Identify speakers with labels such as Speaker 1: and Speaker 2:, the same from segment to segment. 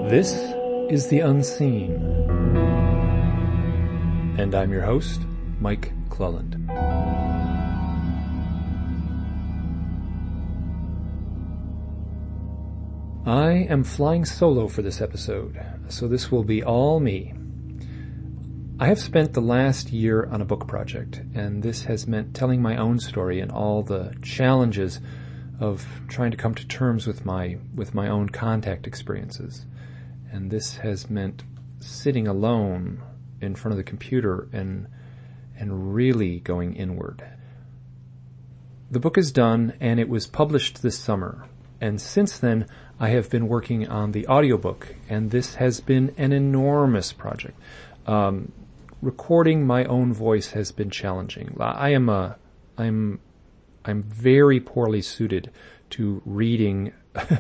Speaker 1: This is The Unseen, and I'm your host, Mike Cleland. I am flying solo for this episode, so this will be all me. I have spent the last year on a book project, and this has meant telling my own story and all the challenges of trying to come to terms with my own contact experiences. And this has meant sitting alone in front of the computer and really going inward. The book is done, and it was published this summer. And since then, I have been working on the audiobook, and this has been an enormous project. Recording my own voice has been challenging. I'm very poorly suited to reading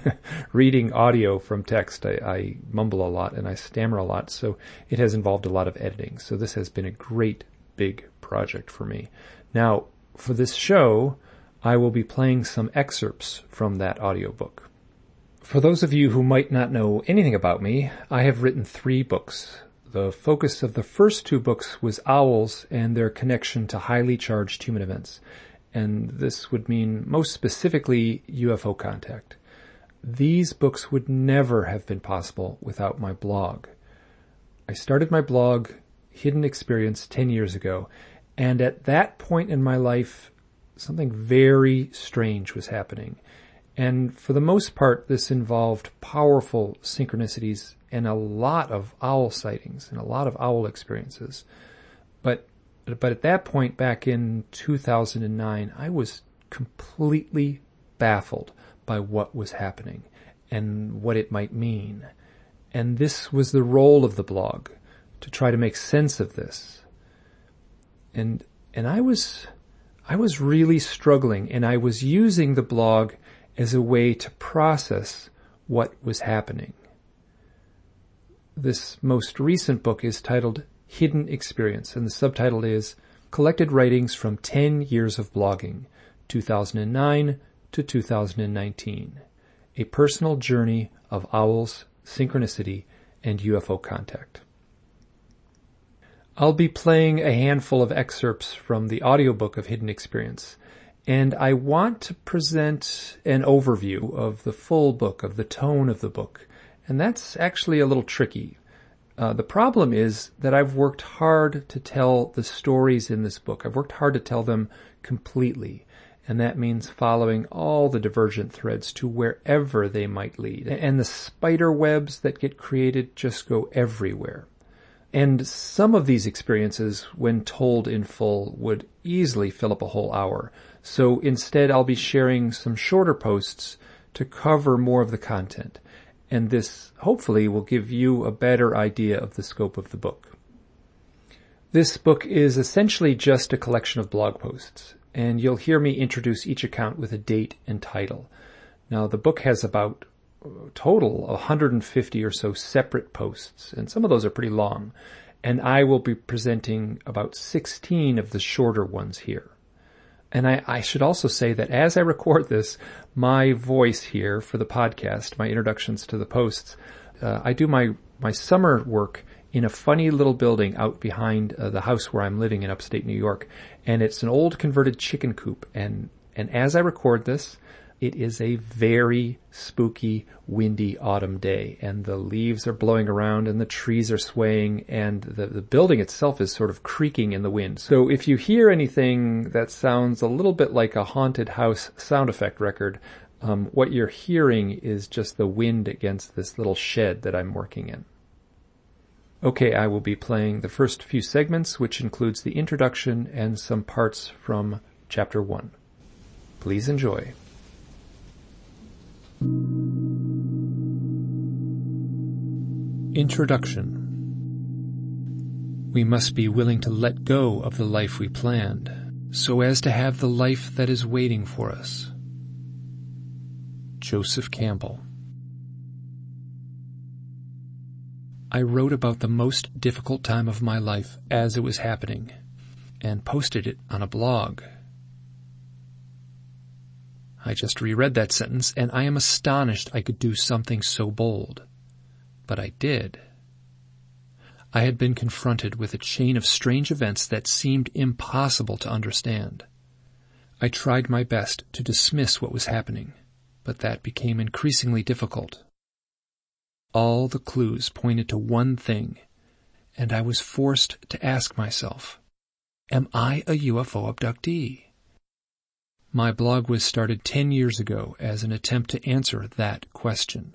Speaker 1: audio from text. I mumble a lot and I stammer a lot, so it has involved a lot of editing. So this has been a great big project for me. Now, for this show, I will be playing some excerpts from that audiobook. For those of you who might not know anything about me, I have written 3 books. The focus of the first 2 books was owls and their connection to highly charged human events. And this would mean most specifically UFO contact. These books would never have been possible without my blog. I started my blog, Hidden Experience, 10 years ago, and at that point in my life, something very strange was happening. And for the most part, this involved powerful synchronicities and a lot of owl sightings and a lot of owl experiences. But at that point, back in 2009, I was completely baffled by what was happening and what it might mean. And this was the role of the blog, to try to make sense of this. And I was really struggling, and I was using the blog as a way to process what was happening. This most recent book is titled Hidden Experience, and the subtitle is Collected Writings from 10 Years of Blogging, 2009 to 2019, a personal journey of owls, synchronicity, and UFO contact. I'll be playing a handful of excerpts from the audiobook of Hidden Experience, and I want to present an overview of the full book, of the tone of the book, and that's actually a little tricky. The problem is that I've worked hard to tell the stories in this book. I've worked hard to tell them completely, and that means following all the divergent threads to wherever they might lead. And the spider webs that get created just go everywhere. And some of these experiences, when told in full, would easily fill up a whole hour. So instead, I'll be sharing some shorter posts to cover more of the content. And this, hopefully, will give you a better idea of the scope of the book. This book is essentially just a collection of blog posts, and you'll hear me introduce each account with a date and title. Now, the book has about total 150 or so separate posts, and some of those are pretty long, and I will be presenting about 16 of the shorter ones here. And I should also say that as I record this, my voice here for the podcast, my introductions to the posts, I do my summer work in a funny little building out behind the house where I'm living in upstate New York. And it's an old converted chicken coop. And as I record this, it is a very spooky, windy autumn day, and the leaves are blowing around and the trees are swaying, and the building itself is sort of creaking in the wind. So if you hear anything that sounds a little bit like a haunted house sound effect record, what you're hearing is just the wind against this little shed that I'm working in. Okay, I will be playing the first few segments, which includes the introduction and some parts from Chapter 1. Please enjoy. Introduction. We must be willing to let go of the life we planned, so as to have the life that is waiting for us. Joseph Campbell. I wrote about the most difficult time of my life as it was happening, and posted it on a blog. I just reread that sentence, and I am astonished I could do something so bold. but I did. I had been confronted with a chain of strange events that seemed impossible to understand. I tried my best to dismiss what was happening, but that became increasingly difficult. All the clues pointed to one thing, and I was forced to ask myself, am I a UFO abductee? My blog was started 10 years ago as an attempt to answer that question.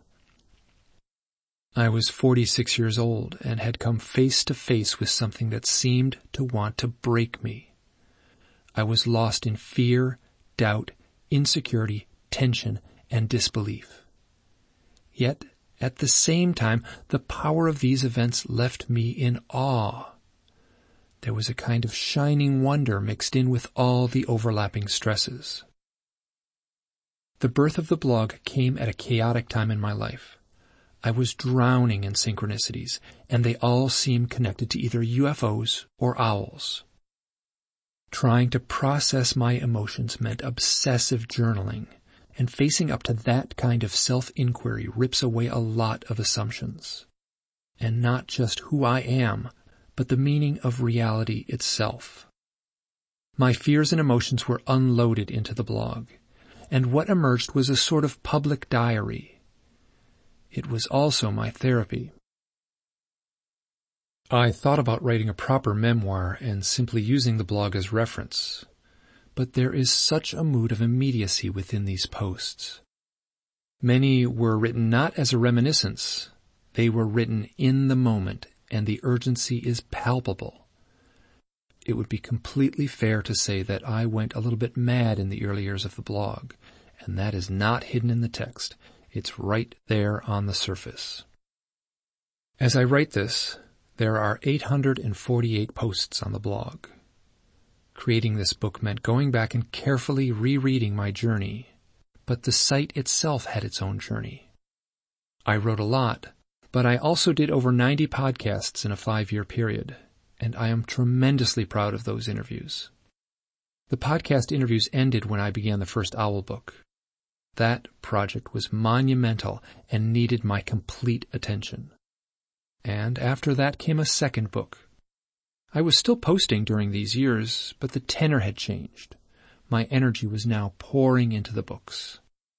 Speaker 1: I was 46 years old and had come face to face with something that seemed to want to break me. I was lost in fear, doubt, insecurity, tension, and disbelief. Yet, at the same time, the power of these events left me in awe. There was a kind of shining wonder mixed in with all the overlapping stresses. The birth of the blog came at a chaotic time in my life. I was drowning in synchronicities, and they all seemed connected to either UFOs or owls. Trying to process my emotions meant obsessive journaling, and facing up to that kind of self-inquiry rips away a lot of assumptions. And not just who I am, but the meaning of reality itself. My fears and emotions were unloaded into the blog, and what emerged was a sort of public diary. It was also my therapy. I thought about writing a proper memoir and simply using the blog as reference, but there is such a mood of immediacy within these posts. Many were written not as a reminiscence, they were written in the moment, and the urgency is palpable. It would be completely fair to say that I went a little bit mad in the early years of the blog, and that is not hidden in the text. It's right there on the surface. As I write this, there are 848 posts on the blog. Creating this book meant going back and carefully rereading my journey, but the site itself had its own journey. I wrote a lot, but I also did over 90 podcasts in a 5-year period, and I am tremendously proud of those interviews. The podcast interviews ended when I began the first Owl book. That project was monumental and needed my complete attention. And after that came a second book. I was still posting during these years, but the tenor had changed. My energy was now pouring into the books.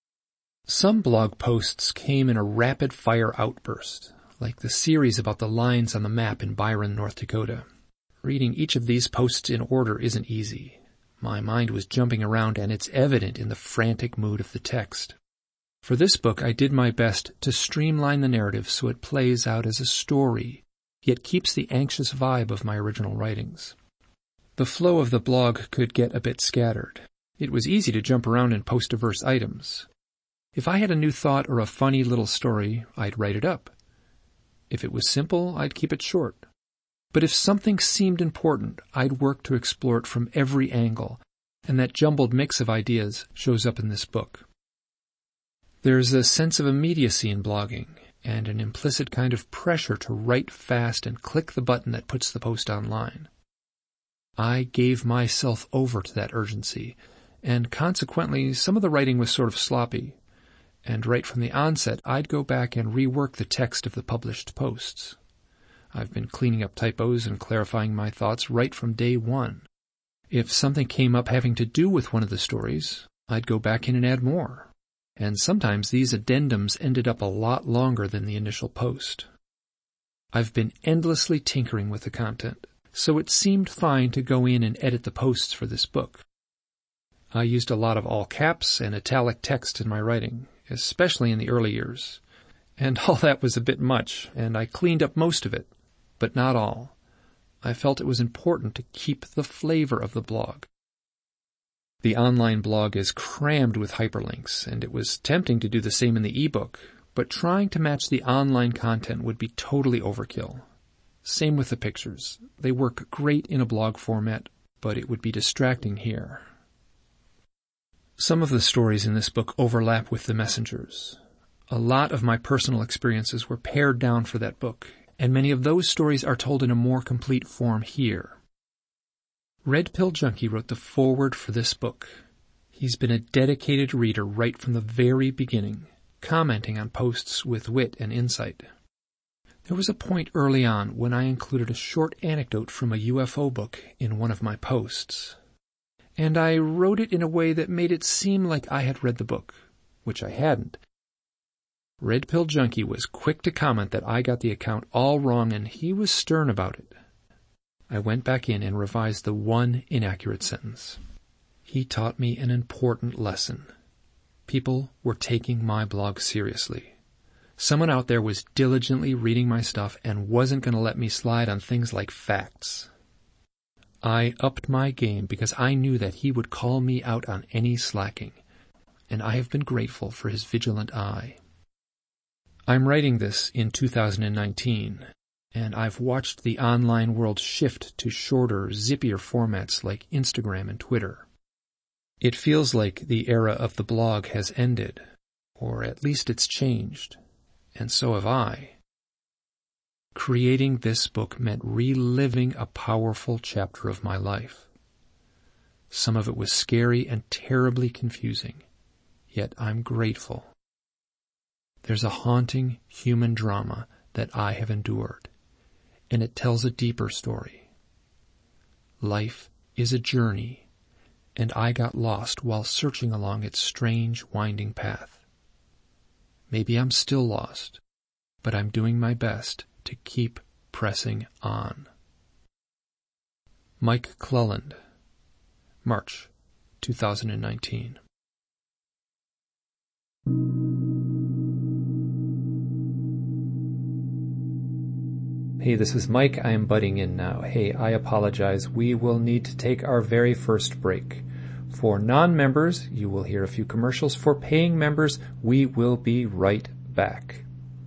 Speaker 1: Some blog posts came in a rapid-fire outburst, like the series about the lines on the map in Byron, North Dakota. Reading each of these posts in order isn't easy. My mind was jumping around, and it's evident in the frantic mood of the text. For this book, I did my best to streamline the narrative so it plays out as a story, yet keeps the anxious vibe of my original writings. The flow of the blog could get a bit scattered. It was easy to jump around and post diverse items. If I had a new thought or a funny little story, I'd write it up. If it was simple, I'd keep it short. But if something seemed important, I'd work to explore it from every angle, and that jumbled mix of ideas shows up in this book. There's a sense of immediacy in blogging, and an implicit kind of pressure to write fast and click the button that puts the post online. I gave myself over to that urgency, and consequently some of the writing was sort of sloppy, and right from the onset I'd go back and rework the text of the published posts. I've been cleaning up typos and clarifying my thoughts right from day one. If something came up having to do with one of the stories, I'd go back in and add more. And sometimes these addendums ended up a lot longer than the initial post. I've been endlessly tinkering with the content, so it seemed fine to go in and edit the posts for this book. I used a lot of all caps and italic text in my writing, especially in the early years. And all that was a bit much, and I cleaned up most of it. But not all. I felt it was important to keep the flavor of the blog. The online blog is crammed with hyperlinks, and it was tempting to do the same in the ebook, but trying to match the online content would be totally overkill. Same with the pictures. They work great in a blog format, but it would be distracting here. Some of the stories in this book overlap with The Messengers. A lot of my personal experiences were pared down for that book, and many of those stories are told in a more complete form here. Red Pill Junkie wrote the foreword for this book. He's been a dedicated reader right from the very beginning, commenting on posts with wit and insight. There was a point early on when I included a short anecdote from a UFO book in one of my posts. And I wrote it in a way that made it seem like I had read the book, which I hadn't. Red Pill Junkie was quick to comment that I got the account all wrong, and he was stern about it. I went back in and revised the one inaccurate sentence. He taught me an important lesson. People were taking my blog seriously. Someone out there was diligently reading my stuff and wasn't going to let me slide on things like facts. I upped my game because I knew that he would call me out on any slacking, and I have been grateful for his vigilant eye. I'm writing this in 2019, and I've watched the online world shift to shorter, zippier formats like Instagram and Twitter. It feels like the era of the blog has ended, or at least it's changed, and so have I. Creating this book meant reliving a powerful chapter of my life. Some of it was scary and terribly confusing, yet I'm grateful. There's a haunting human drama that I have endured, and it tells a deeper story. Life is a journey, and I got lost while searching along its strange, winding path. Maybe I'm still lost, but I'm doing my best to keep pressing on. Mike Cleland, March 2019. Hey, this is Mike. I am butting in now. Hey, I apologize. We will need to take our very first break. For non-members, you will hear a few commercials. For paying members, we will be right back.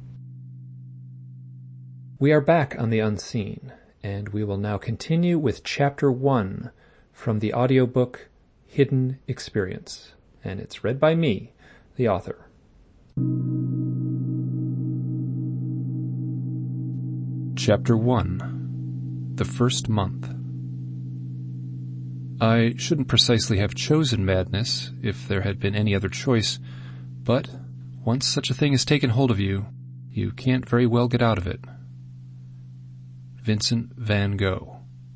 Speaker 1: We are back on The Unseen, and we will now continue with Chapter 1 from the audiobook Hidden Experience, and it's read by me, the author. Chapter 1. The First Month. I shouldn't precisely have chosen madness, if there had been any other choice, but once such a thing has taken hold of you, you can't very well get out of it. Vincent van Gogh.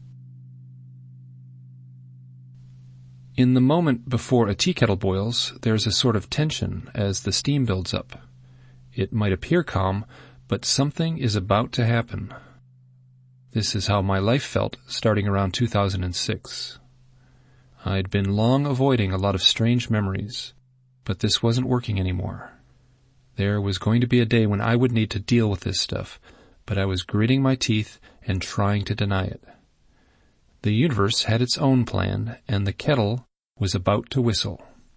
Speaker 1: In the moment before a tea kettle boils, there's a sort of tension as the steam builds up. It might appear calm, but something is about to happen. This is how my life felt starting around 2006. I'd been long avoiding a lot of strange memories, but this wasn't working anymore. There was going to be a day when I would need to deal with this stuff, but I was gritting my teeth and trying to deny it. The universe had its own plan, and the kettle was about to whistle.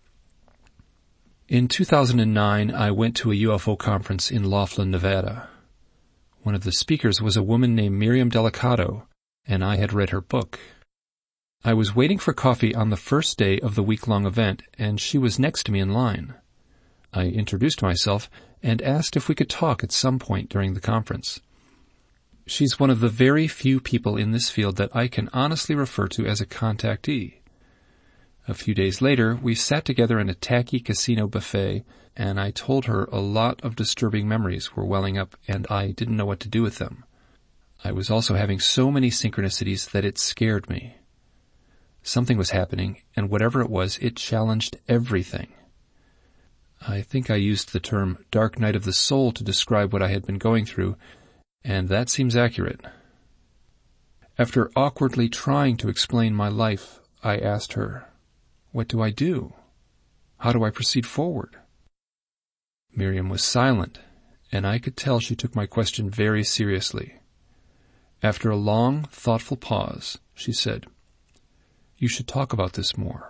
Speaker 1: In 2009, I went to a UFO conference in Laughlin, Nevada. One of the speakers was a woman named Miriam Delicado, and I had read her book. I was waiting for coffee on the first day of the week-long event, and she was next to me in line. I introduced myself and asked if we could talk at some point during the conference. She's one of the very few people in this field that I can honestly refer to as a contactee. A few days later, we sat together in a tacky casino buffet, and I told her a lot of disturbing memories were welling up, and I didn't know what to do with them. I was also having so many synchronicities that it scared me. Something was happening, and whatever it was, it challenged everything. I think I used the term dark night of the soul to describe what I had been going through, and that seems accurate. After awkwardly trying to explain my life, I asked her, "What do I do? How do I proceed forward?" Miriam was silent, and I could tell she took my question very seriously. After a long, thoughtful pause, she said, "You should talk about this more."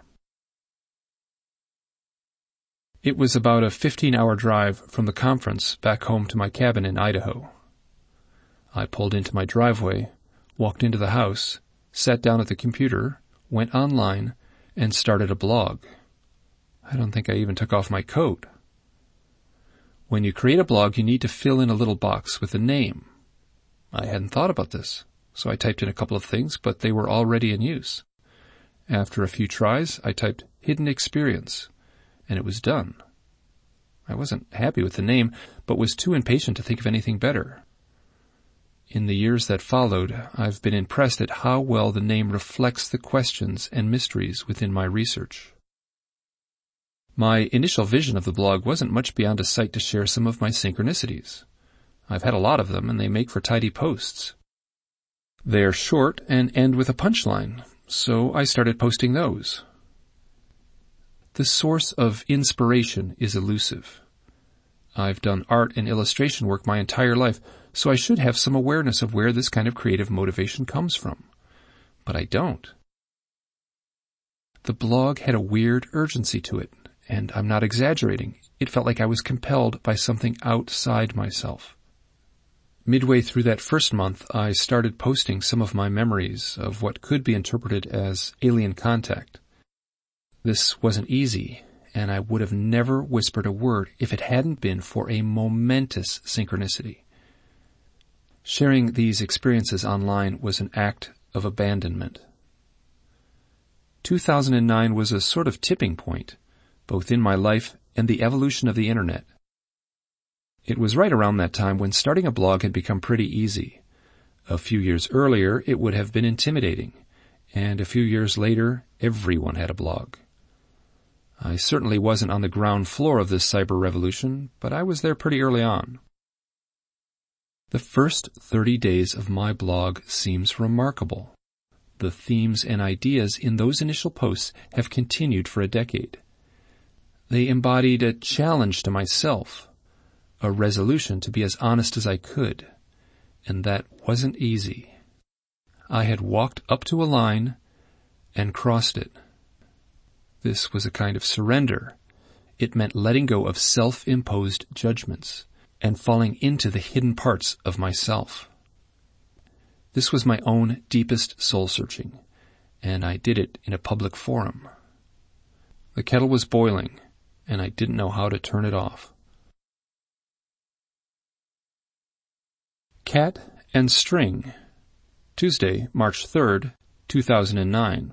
Speaker 1: It was about a 15-hour drive from the conference back home to my cabin in Idaho. I pulled into my driveway, walked into the house, sat down at the computer, went online, and started a blog. I don't think I even took off my coat. When you create a blog, you need to fill in a little box with a name. I hadn't thought about this, so I typed in a couple of things, but they were already in use. After a few tries, I typed Hidden Experience, and it was done. I wasn't happy with the name, but was too impatient to think of anything better.
Speaker 2: In the years that followed, I've been impressed at how well the name reflects the questions and mysteries within my research. My initial vision of the blog wasn't much beyond a site to share some of my synchronicities. I've had a lot of them, and they make for tidy posts. They're short and end with a punchline, so I started posting those. The source of inspiration is elusive. I've done art and illustration work my entire life, so I should have some awareness of where this kind of creative motivation comes from. But I don't. The blog had a weird urgency to it, and I'm not exaggerating. It felt like I was compelled by something outside myself. Midway through that first month, I started posting some of my memories of what could be interpreted as alien contact. This wasn't easy, and I would have never whispered a word if it hadn't been for a momentous synchronicity. Sharing these experiences online was an act of abandonment. 2009 was a sort of tipping point, both in my life and the evolution of the Internet. It was right around that time when starting a blog had become pretty easy. A few years earlier, it would have been intimidating, and a few years later, everyone had a blog. I certainly wasn't on the ground floor of this cyber revolution, but I was there pretty early on. The first 30 days of my blog seems remarkable. The themes and ideas in those initial posts have continued for a decade. They embodied a challenge to myself, a resolution to be as honest as I could, and that wasn't easy. I had walked up to a line and crossed it. This was a kind of surrender. It meant letting go of self-imposed judgments and falling into the hidden parts of myself. This was my own deepest soul-searching, and I did it in a public forum. The kettle was boiling, and I didn't know how to turn it off. Cat and String, Tuesday, March 3rd, 2009.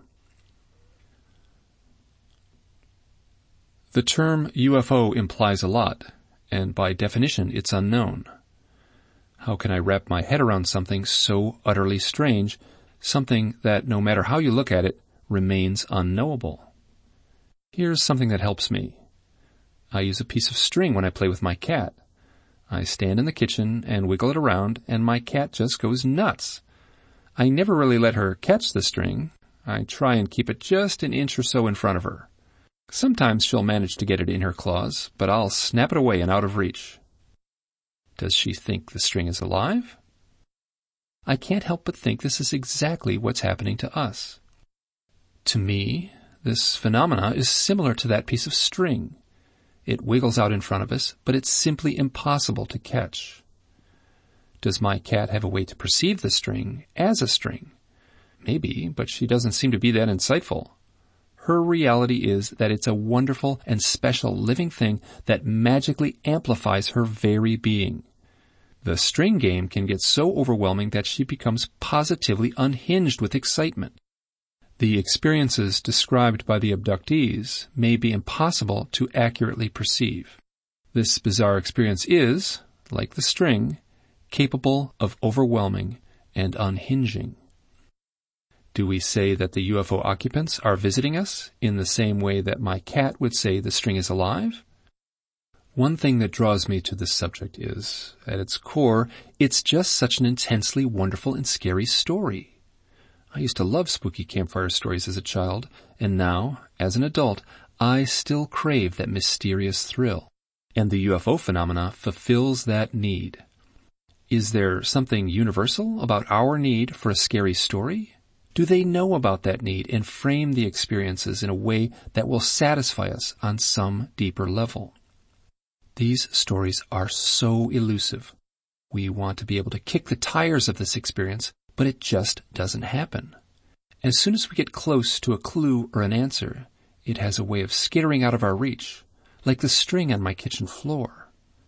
Speaker 2: The term UFO implies a lot, and by definition it's unknown. How can I wrap my head around something so utterly strange, something that, no matter how you look at it, remains unknowable? Here's something that helps me. I use a piece of string when I play with my cat. I stand in the kitchen and wiggle it around, and my cat just goes nuts. I never really let her catch the string. I try and keep it just an inch or so in front of her. Sometimes she'll manage to get it in her claws, but I'll snap it away and out of reach. Does she think the string is alive? I can't help but think this is exactly what's happening to us. To me, this phenomena is similar to that piece of string. It wiggles out in front of us, but it's simply impossible to catch. Does my cat have a way to perceive the string as a string? Maybe, but she doesn't seem to be that insightful. Her reality is that it's a wonderful and special living thing that magically amplifies her very being. The string game can get so overwhelming that she becomes positively unhinged with excitement. The experiences described by the abductees may be impossible to accurately perceive. This bizarre experience is, like the string, capable of overwhelming and unhinging. Do we say that the UFO occupants are visiting us in the same way that my cat would say the string is alive? One thing that draws me to this subject is, at its core, it's just such an intensely wonderful and scary story. I used to love spooky campfire stories as a child, and now, as an adult, I still crave that mysterious thrill. And the UFO phenomena fulfills that need. Is there something universal about our need for a scary story? Do they know about that need and frame the experiences in a way that will satisfy us on some deeper level? These stories are so elusive. We want to be able to kick the tires of this experience, but it just doesn't happen. As soon as we get close to a clue or an answer, it has a way of skittering out of our reach, like the string on my kitchen floor.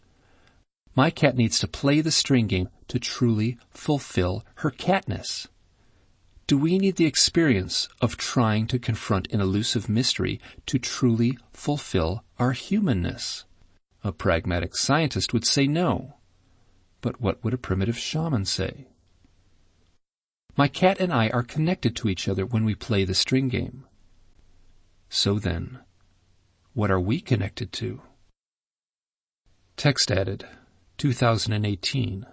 Speaker 2: My cat needs to play the string game to truly fulfill her catness. Do we need the experience of trying to confront an elusive mystery to truly fulfill our humanness? A pragmatic scientist would say no. But what would a primitive shaman say? My cat and I are connected to each other when we play the string game. So then, what are we connected to? Text added, 2018.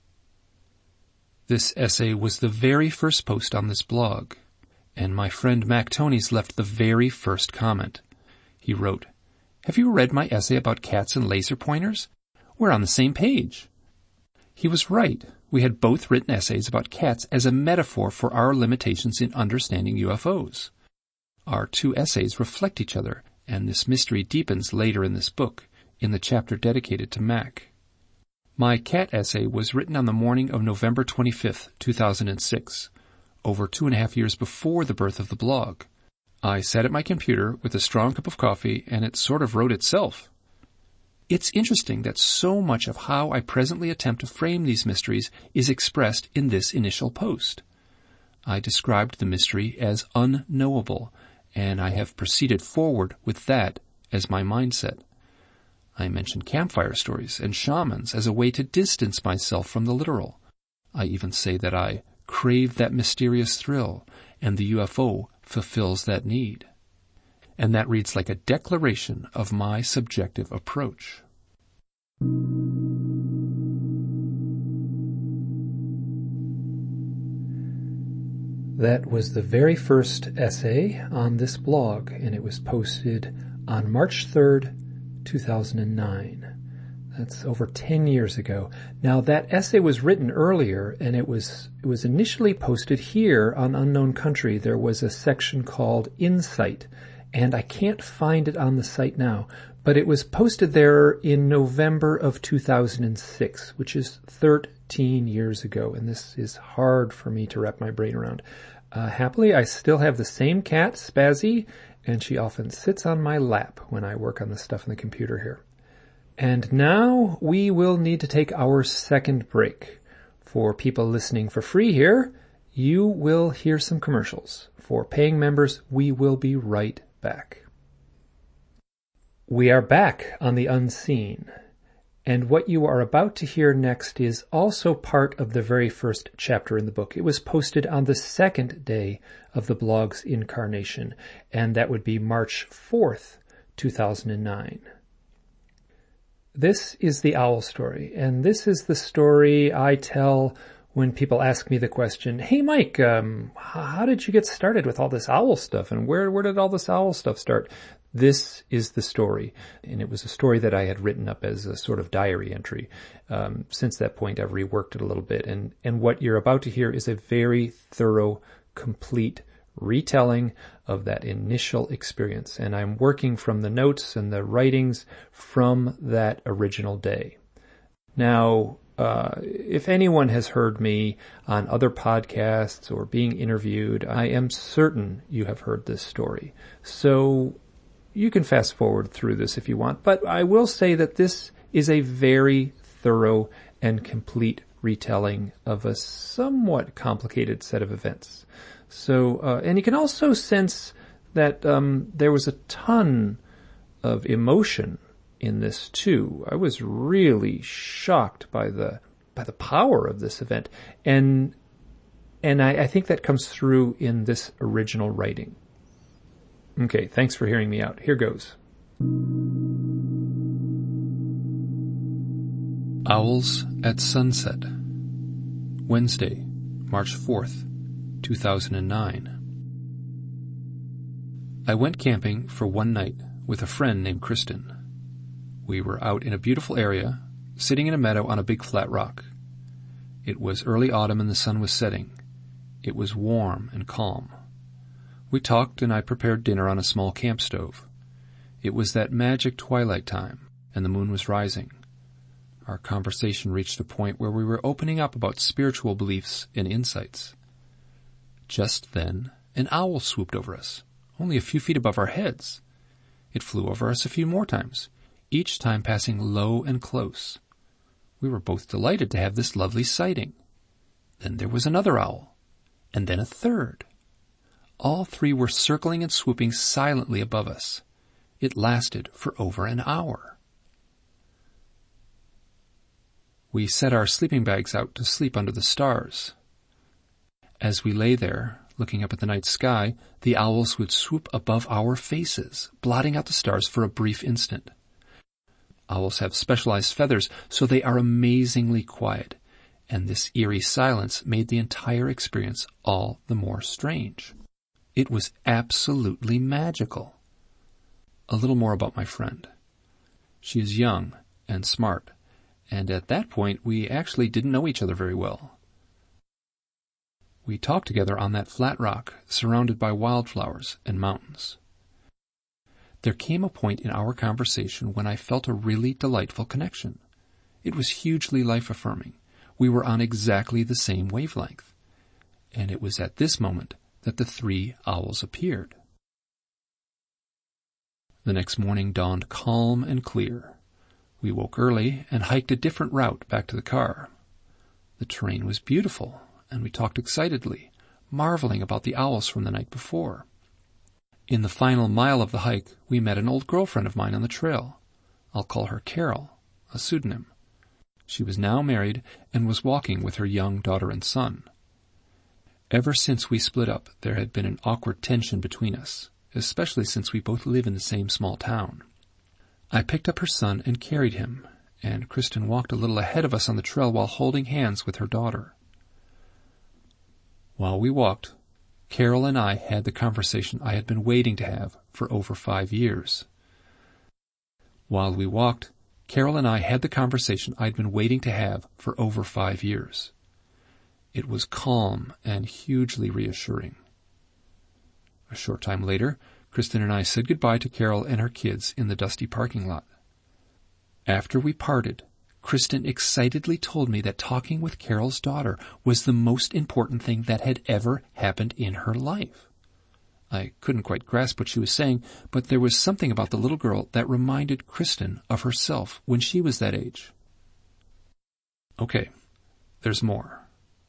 Speaker 2: This essay was the very first post on this blog, and my friend Mac Tonys left the very first comment. He wrote, "Have you read my essay about cats and laser pointers? We're on the same page." He was right. We had both written essays about cats as a metaphor for our limitations in understanding UFOs. Our two essays reflect each other, and this mystery deepens later in this book, in the chapter dedicated to Mac. My cat essay was written on the morning of November 25th, 2006, over 2.5 years before the birth of the blog. I sat at my computer with a strong cup of coffee, and it sort of wrote itself. It's interesting that so much of how I presently attempt to frame these mysteries is expressed in this initial post. I described the mystery as unknowable, and I have proceeded forward with that as my mindset. I mentioned campfire stories and shamans as a way to distance myself from the literal. I even say that I crave that mysterious thrill, and the UFO fulfills that need. And that reads like a declaration of my subjective approach.
Speaker 1: That was the very first essay on this blog, and it was posted on March 3rd, 2009. That's over 10 years ago. Now, that essay was written earlier, and it was initially posted here on Unknown Country. There was a section called Insight, and I can't find it on the site now, but it was posted there in November of 2006, which is 13 years ago, and this is hard for me to wrap my brain around. Happily, I still have the same cat, Spazzy, and she often sits on my lap when I work on the stuff in the computer here. And now we will need to take our second break. For people listening for free here, you will hear some commercials. For paying members, we will be right back. We are back on The Unseen, and what you are about to hear next is also part of the very first chapter in the book. It was posted on the second day of the blog's incarnation, and that would be March 4th, 2009. This is the owl story, and this is the story I tell when people ask me the question, "Hey Mike, how did you get started with all this owl stuff, and where did all this owl stuff start?" This is the story, and it was a story that I had written up as a sort of diary entry. Since that point, I've reworked it a little bit, and what you're about to hear is a very thorough, complete retelling of that initial experience, and I'm working from the notes and the writings from that original day. Now, if anyone has heard me on other podcasts or being interviewed, I am certain you have heard this story. So you can fast forward through this if you want, but I will say that this is a very thorough and complete retelling of a somewhat complicated set of events. So, and you can also sense that there was a ton of emotion in this too. I was really shocked by the power of this event, and I think that comes through in this original writing. Okay, thanks for hearing me out. Here goes.
Speaker 2: Owls at Sunset. Wednesday, March 4th, 2009. I went camping for one night with a friend named Kristen. We were out in a beautiful area, sitting in a meadow on a big flat rock. It was early autumn and the sun was setting. It was warm and calm. We talked and I prepared dinner on a small camp stove. It was that magic twilight time, and the moon was rising. Our conversation reached a point where we were opening up about spiritual beliefs and insights. Just then, an owl swooped over us, only a few feet above our heads. It flew over us a few more times, each time passing low and close. We were both delighted to have this lovely sighting. Then there was another owl, and then a third. All three were circling and swooping silently above us. It lasted for over an hour. We set our sleeping bags out to sleep under the stars. As we lay there, looking up at the night sky, the owls would swoop above our faces, blotting out the stars for a brief instant. Owls have specialized feathers, so they are amazingly quiet, and this eerie silence made the entire experience all the more strange. It was absolutely magical. A little more about my friend. She is young and smart, and at that point we actually didn't know each other very well. We talked together on that flat rock, surrounded by wildflowers and mountains. There came a point in our conversation when I felt a really delightful connection. It was hugely life-affirming. We were on exactly the same wavelength. And it was at this moment that the 3 owls appeared. The next morning dawned calm and clear. We woke early and hiked a different route back to the car. The terrain was beautiful, and we talked excitedly, marveling about the owls from the night before. In the final mile of the hike, we met an old girlfriend of mine on the trail. I'll call her Carol, a pseudonym. She was now married and was walking with her young daughter and son. Ever since we split up, there had been an awkward tension between us, especially since we both live in the same small town. I picked up her son and carried him, and Kristen walked a little ahead of us on the trail while holding hands with her daughter. While we walked, Carol and I had the conversation I had been waiting to have for over 5 years. While we walked, Carol and I had the conversation I'd been waiting to have for over 5 years. It was calm and hugely reassuring. A short time later, Kristen and I said goodbye to Carol and her kids in the dusty parking lot. After we parted, Kristen excitedly told me that talking with Carol's daughter was the most important thing that had ever happened in her life. I couldn't quite grasp what she was saying, but there was something about the little girl that reminded Kristen of herself when she was that age. Okay, there's more.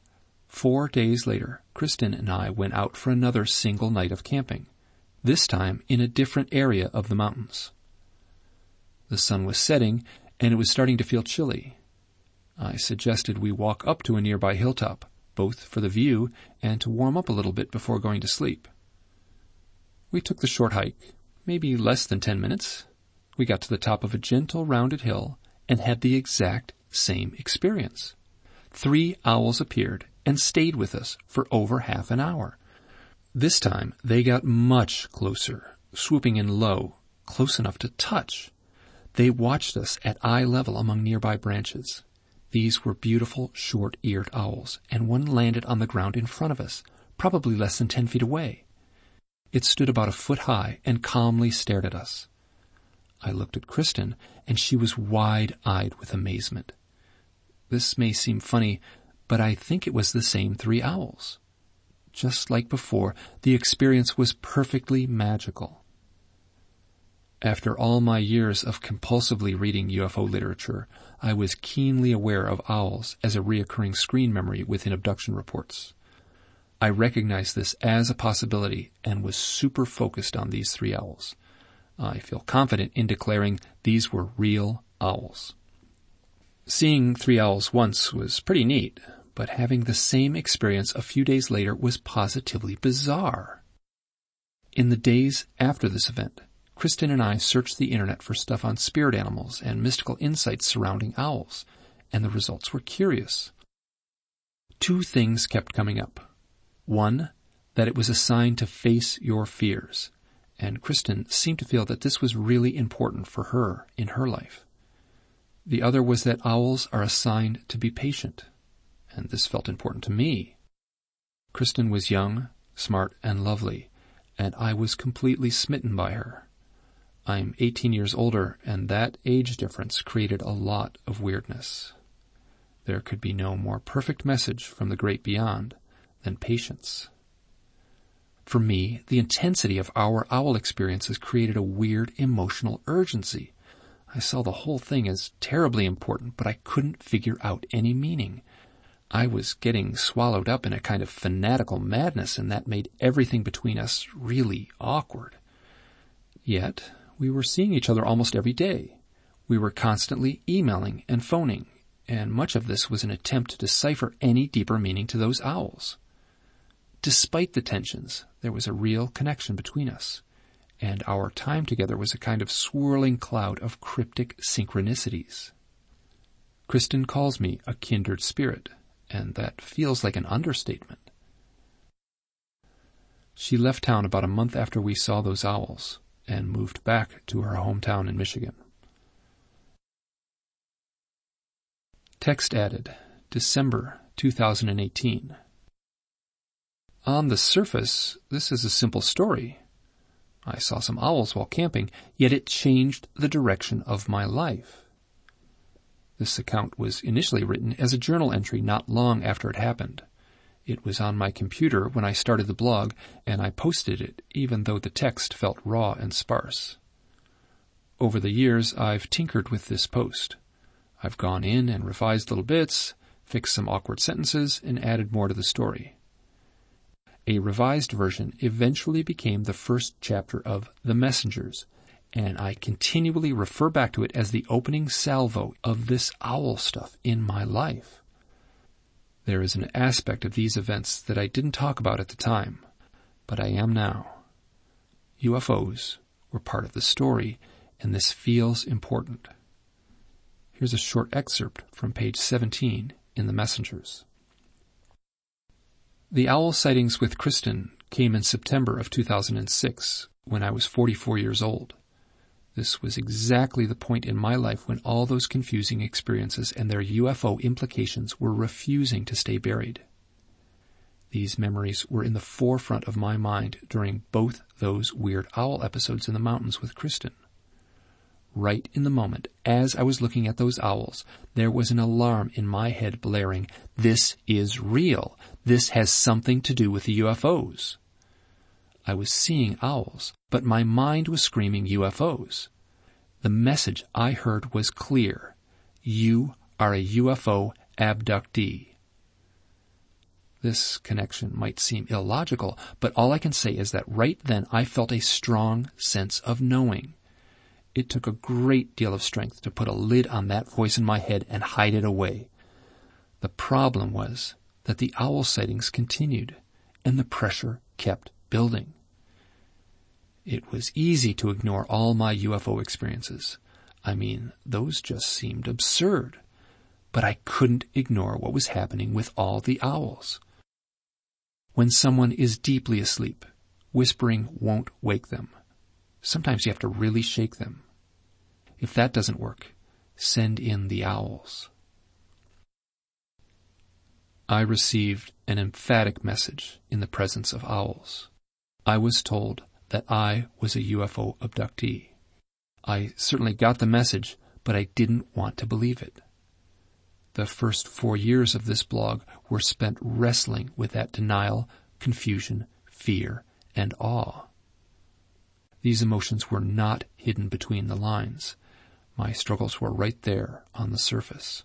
Speaker 2: 4 days later, Kristen and I went out for another single night of camping, this time in a different area of the mountains. The sun was setting, and it was starting to feel chilly. I suggested we walk up to a nearby hilltop, both for the view and to warm up a little bit before going to sleep. We took the short hike, maybe less than 10 minutes. We got to the top of a gentle, rounded hill and had the exact same experience. 3 owls appeared and stayed with us for over half an hour. This time, they got much closer, swooping in low, close enough to touch. They watched us at eye level among nearby branches. These were beautiful, short-eared owls, and one landed on the ground in front of us, probably less than 10 feet away. It stood about a foot high and calmly stared at us. I looked at Kristen, and she was wide-eyed with amazement. This may seem funny, but I think it was the same 3 owls. Just like before, the experience was perfectly magical. After all my years of compulsively reading UFO literature, I was keenly aware of owls as a reoccurring screen memory within abduction reports. I recognized this as a possibility and was super focused on these 3 owls. I feel confident in declaring these were real owls. Seeing 3 owls once was pretty neat, but having the same experience a few days later was positively bizarre. In the days after this event, Kristen and I searched the internet for stuff on spirit animals and mystical insights surrounding owls, and the results were curious. 2 things kept coming up. 1, that it was a sign to face your fears, and Kristen seemed to feel that this was really important for her in her life. The other was that owls are assigned to be patient, and this felt important to me. Kristen was young, smart, and lovely, and I was completely smitten by her. I'm 18 years older, and that age difference created a lot of weirdness. There could be no more perfect message from the great beyond than patience. For me, the intensity of our owl experiences created a weird emotional urgency. I saw the whole thing as terribly important, but I couldn't figure out any meaning. I was getting swallowed up in a kind of fanatical madness, and that made everything between us really awkward. Yet, we were seeing each other almost every day. We were constantly emailing and phoning, and much of this was an attempt to decipher any deeper meaning to those owls. Despite the tensions, there was a real connection between us, and our time together was a kind of swirling cloud of cryptic synchronicities. Kristen calls me a kindred spirit, and that feels like an understatement. She left town about a month after we saw those owls and moved back to her hometown in Michigan. Text added, December 2018. On the surface, this is a simple story. I saw some owls while camping, yet it changed the direction of my life. This account was initially written as a journal entry not long after it happened. It was on my computer when I started the blog, and I posted it even though the text felt raw and sparse. Over the years, I've tinkered with this post. I've gone in and revised little bits, fixed some awkward sentences, and added more to the story. A revised version eventually became the first chapter of The Messengers, and I continually refer back to it as the opening salvo of this owl stuff in my life. There is an aspect of these events that I didn't talk about at the time, but I am now. UFOs were part of the story, and this feels important. Here's a short excerpt from page 17 in The Messengers. The owl sightings with Kristen came in September of 2006, when I was 44 years old. This was exactly the point in my life when all those confusing experiences and their UFO implications were refusing to stay buried. These memories were in the forefront of my mind during both those weird owl episodes in the mountains with Kristen. Right in the moment, as I was looking at those owls, there was an alarm in my head blaring, "This is real. This has something to do with the UFOs." I was seeing owls, but my mind was screaming UFOs. The message I heard was clear. You are a UFO abductee. This connection might seem illogical, but all I can say is that right then I felt a strong sense of knowing. It took a great deal of strength to put a lid on that voice in my head and hide it away. The problem was that the owl sightings continued, and the pressure kept building. It was easy to ignore all my UFO experiences. I mean, those just seemed absurd. But I couldn't ignore what was happening with all the owls. When someone is deeply asleep, whispering won't wake them. Sometimes you have to really shake them. If that doesn't work, send in the owls. I received an emphatic message in the presence of owls. I was told that I was a UFO abductee. I certainly got the message, but I didn't want to believe it. The first 4 years of this blog were spent wrestling with that denial, confusion, fear, and awe. These emotions were not hidden between the lines. My struggles were right there on the surface.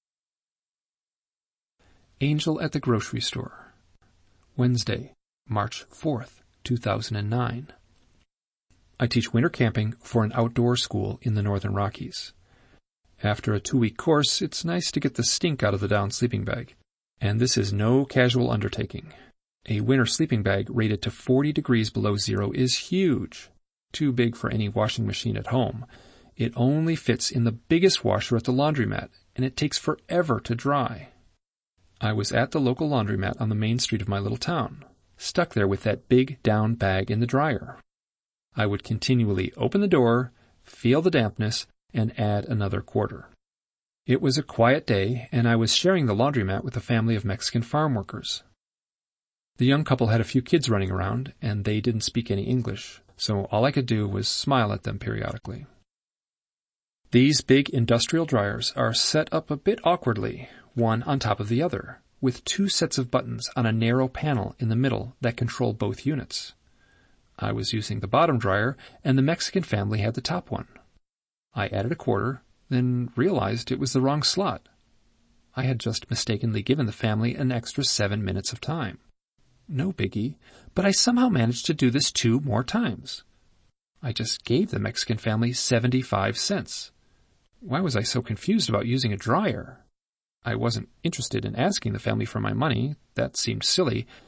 Speaker 2: Angel at the Grocery Store. Wednesday, March 4th, 2009. I teach winter camping for an outdoor school in the Northern Rockies. After a 2-week course, it's nice to get the stink out of the down sleeping bag. And this is no casual undertaking. A winter sleeping bag rated to 40 degrees below zero is huge. Too big for any washing machine at home. It only fits in the biggest washer at the laundromat, and it takes forever to dry. I was at the local laundromat on the main street of my little town, stuck there with that big down bag in the dryer. I would continually open the door, feel the dampness, and add another quarter. It was a quiet day, and I was sharing the laundromat with a family of Mexican farm workers. The young couple had a few kids running around, and they didn't speak any English, so all I could do was smile at them periodically. These big industrial dryers are set up a bit awkwardly, one on top of the other, with 2 sets of buttons on a narrow panel in the middle that control both units. I was using the bottom dryer, and the Mexican family had the top one. I added a quarter, then realized it was the wrong slot. I had just mistakenly given the family an extra 7 minutes of time. No biggie, but I somehow managed to do this 2 more times. I just gave the Mexican family 75 cents. Why was I so confused about using a dryer? I wasn't interested in asking the family for my money. That seemed silly.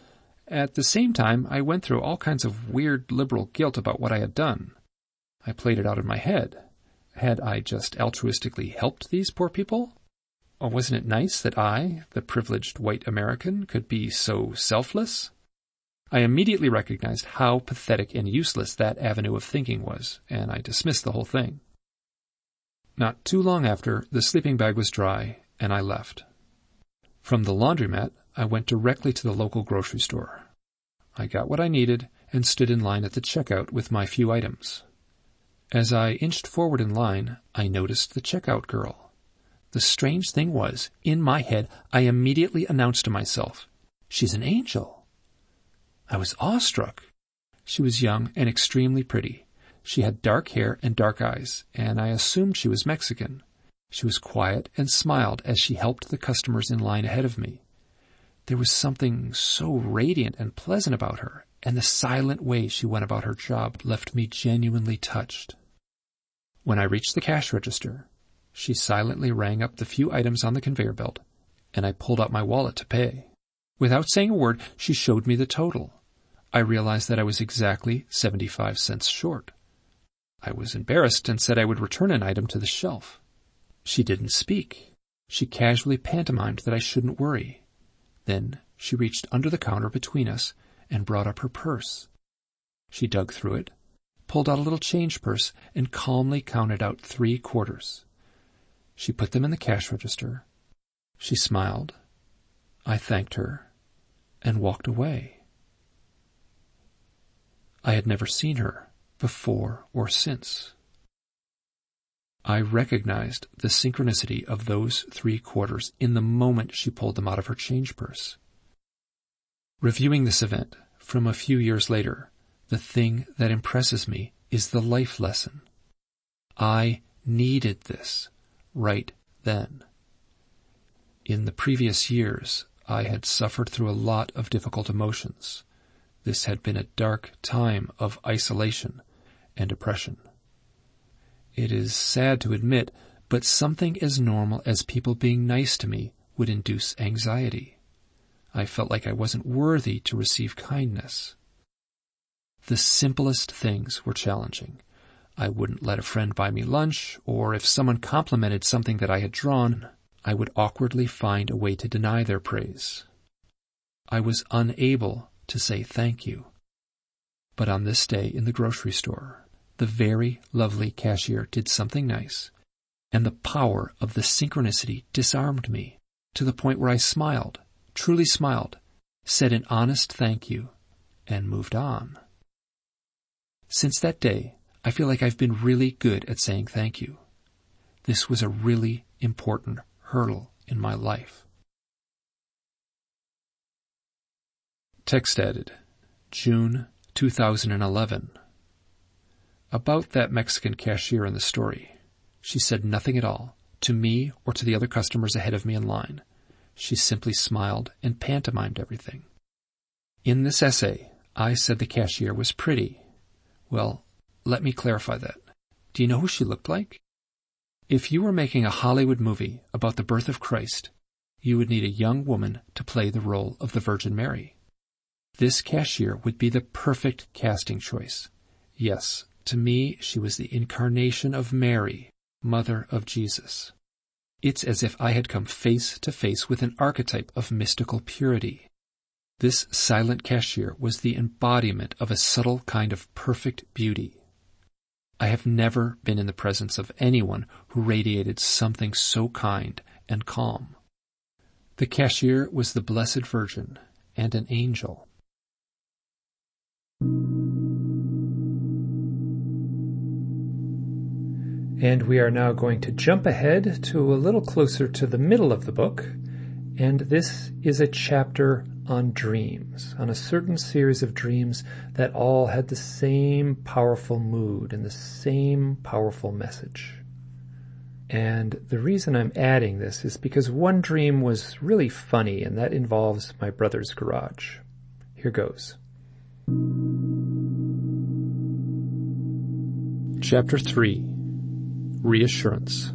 Speaker 2: At the same time, I went through all kinds of weird liberal guilt about what I had done. I played it out in my head. Had I just altruistically helped these poor people? Or wasn't it nice that I, the privileged white American, could be so selfless? I immediately recognized how pathetic and useless that avenue of thinking was, and I dismissed the whole thing. Not too long after, the sleeping bag was dry, and I left. From the laundromat, I went directly to the local grocery store. I got what I needed and stood in line at the checkout with my few items. As I inched forward in line, I noticed the checkout girl. The strange thing was, in my head, I immediately announced to myself, "She's an angel." I was awestruck. She was young and extremely pretty. She had dark hair and dark eyes, and I assumed she was Mexican. She was quiet and smiled as she helped the customers in line ahead of me. There was something so radiant and pleasant about her, and the silent way she went about her job left me genuinely touched. When I reached the cash register, she silently rang up the few items on the conveyor belt, and I pulled out my wallet to pay. Without saying a word, she showed me the total. I realized that I was exactly 75 cents short. I was embarrassed and said I would return an item to the shelf. She didn't speak. She casually pantomimed that I shouldn't worry. Then she reached under the counter between us and brought up her purse. She dug through it, pulled out a little change purse, and calmly counted out 3 quarters. She put them in the cash register. She smiled. I thanked her and walked away. I had never seen her before or since. I recognized the synchronicity of those 3 quarters in the moment she pulled them out of her change purse. Reviewing this event from a few years later, the thing that impresses me is the life lesson. I needed this right then. In the previous years, I had suffered through a lot of difficult emotions. This had been a dark time of isolation and depression. It is sad to admit, but something as normal as people being nice to me would induce anxiety. I felt like I wasn't worthy to receive kindness. The simplest things were challenging. I wouldn't let a friend buy me lunch, or if someone complimented something that I had drawn, I would awkwardly find a way to deny their praise. I was unable to say thank you. But on this day in the grocery store, the very lovely cashier did something nice, and the power of the synchronicity disarmed me to the point where I smiled, truly smiled, said an honest thank you, and moved on. Since that day, I feel like I've been really good at saying thank you. This was a really important hurdle in my life. Text added, June 2011. About that Mexican cashier in the story. She said nothing at all, to me or to the other customers ahead of me in line. She simply smiled and pantomimed everything. In this essay, I said the cashier was pretty. Well, let me clarify that. Do you know who she looked like? If you were making a Hollywood movie about the birth of Christ, you would need a young woman to play the role of the Virgin Mary. This cashier would be the perfect casting choice. Yes, to me, she was the incarnation of Mary, Mother of Jesus. It's as if I had come face to face with an archetype of mystical purity. This silent cashier was the embodiment of a subtle kind of perfect beauty. I have never been in the presence of anyone who radiated something so kind and calm. The cashier was the Blessed Virgin and an angel.
Speaker 1: And we are now going to jump ahead to a little closer to the middle of the book, and this is a chapter on dreams, on a certain series of dreams that all had the same powerful mood and the same powerful message. And the reason I'm adding this is because one dream was really funny, and that involves my brother's garage. Here goes.
Speaker 2: Chapter 3. Reassurance.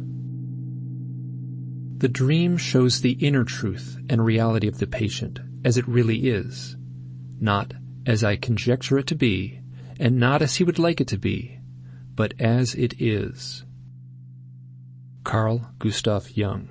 Speaker 2: The dream shows the inner truth and reality of the patient as it really is, not as I conjecture it to be, and not as he would like it to be, but as it is. Carl Gustav Jung.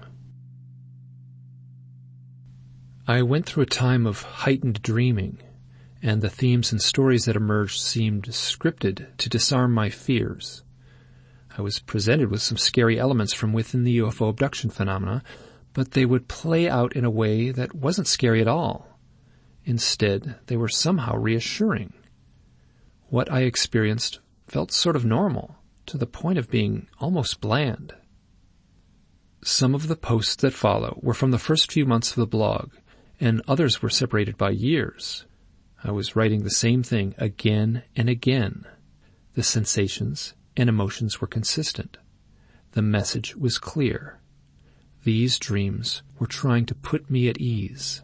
Speaker 2: I went through a time of heightened dreaming, and the themes and stories that emerged seemed scripted to disarm my fears. I was presented with some scary elements from within the UFO abduction phenomena, but they would play out in a way that wasn't scary at all. Instead, they were somehow reassuring. What I experienced felt sort of normal, to the point of being almost bland. Some of the posts that follow were from the first few months of the blog, and others were separated by years. I was writing the same thing again and again. The sensations and emotions were consistent. The message was clear. These dreams were trying to put me at ease.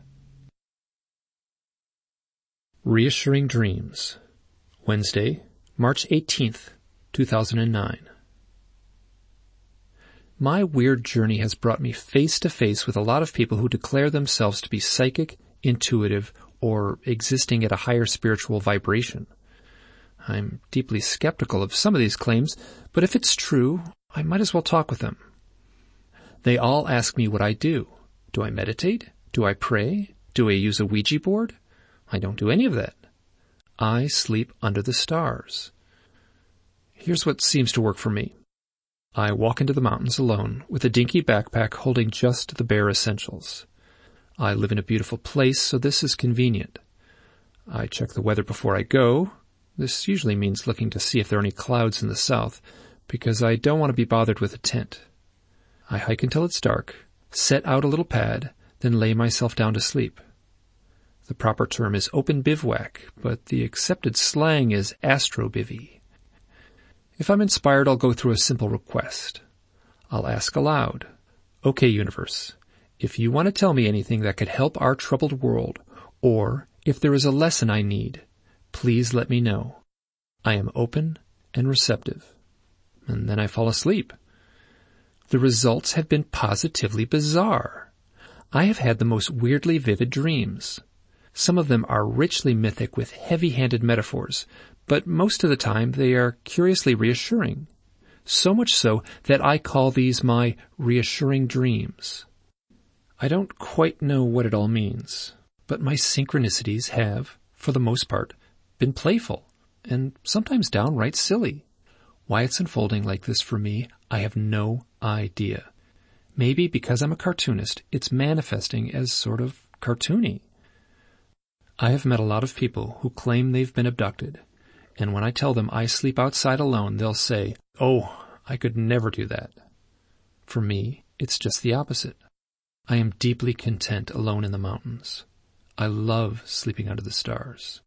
Speaker 2: Reassuring Dreams. Wednesday, March 18th, 2009. My weird journey has brought me face to face with a lot of people who declare themselves to be psychic, intuitive, or existing at a higher spiritual vibration. I'm deeply skeptical of some of these claims, but if it's true, I might as well talk with them. They all ask me what I do. Do I meditate? Do I pray? Do I use a Ouija board? I don't do any of that. I sleep under the stars. Here's what seems to work for me. I walk into the mountains alone with a dinky backpack holding just the bare essentials. I live in a beautiful place, so this is convenient. I check the weather before I go. This usually means looking to see if there are any clouds in the south, because I don't want to be bothered with a tent. I hike until it's dark, set out a little pad, then lay myself down to sleep. The proper term is open bivouac, but the accepted slang is astro-bivvy. If I'm inspired, I'll go through a simple request. I'll ask aloud, "Okay, universe, if you want to tell me anything that could help our troubled world, or if there is a lesson I need, please let me know. I am open and receptive." And then I fall asleep. The results have been positively bizarre. I have had the most weirdly vivid dreams. Some of them are richly mythic with heavy-handed metaphors, but most of the time they are curiously reassuring. So much so that I call these my reassuring dreams. I don't quite know what it all means, but my synchronicities have, for the most part, been playful and sometimes downright silly. Why it's unfolding like this for me, I have no idea. Maybe because I'm a cartoonist, it's manifesting as sort of cartoony. I have met a lot of people who claim they've been abducted, and when I tell them I sleep outside alone, they'll say, "Oh, I could never do that." For me, it's just the opposite. I am deeply content alone in the mountains. I love sleeping under the stars.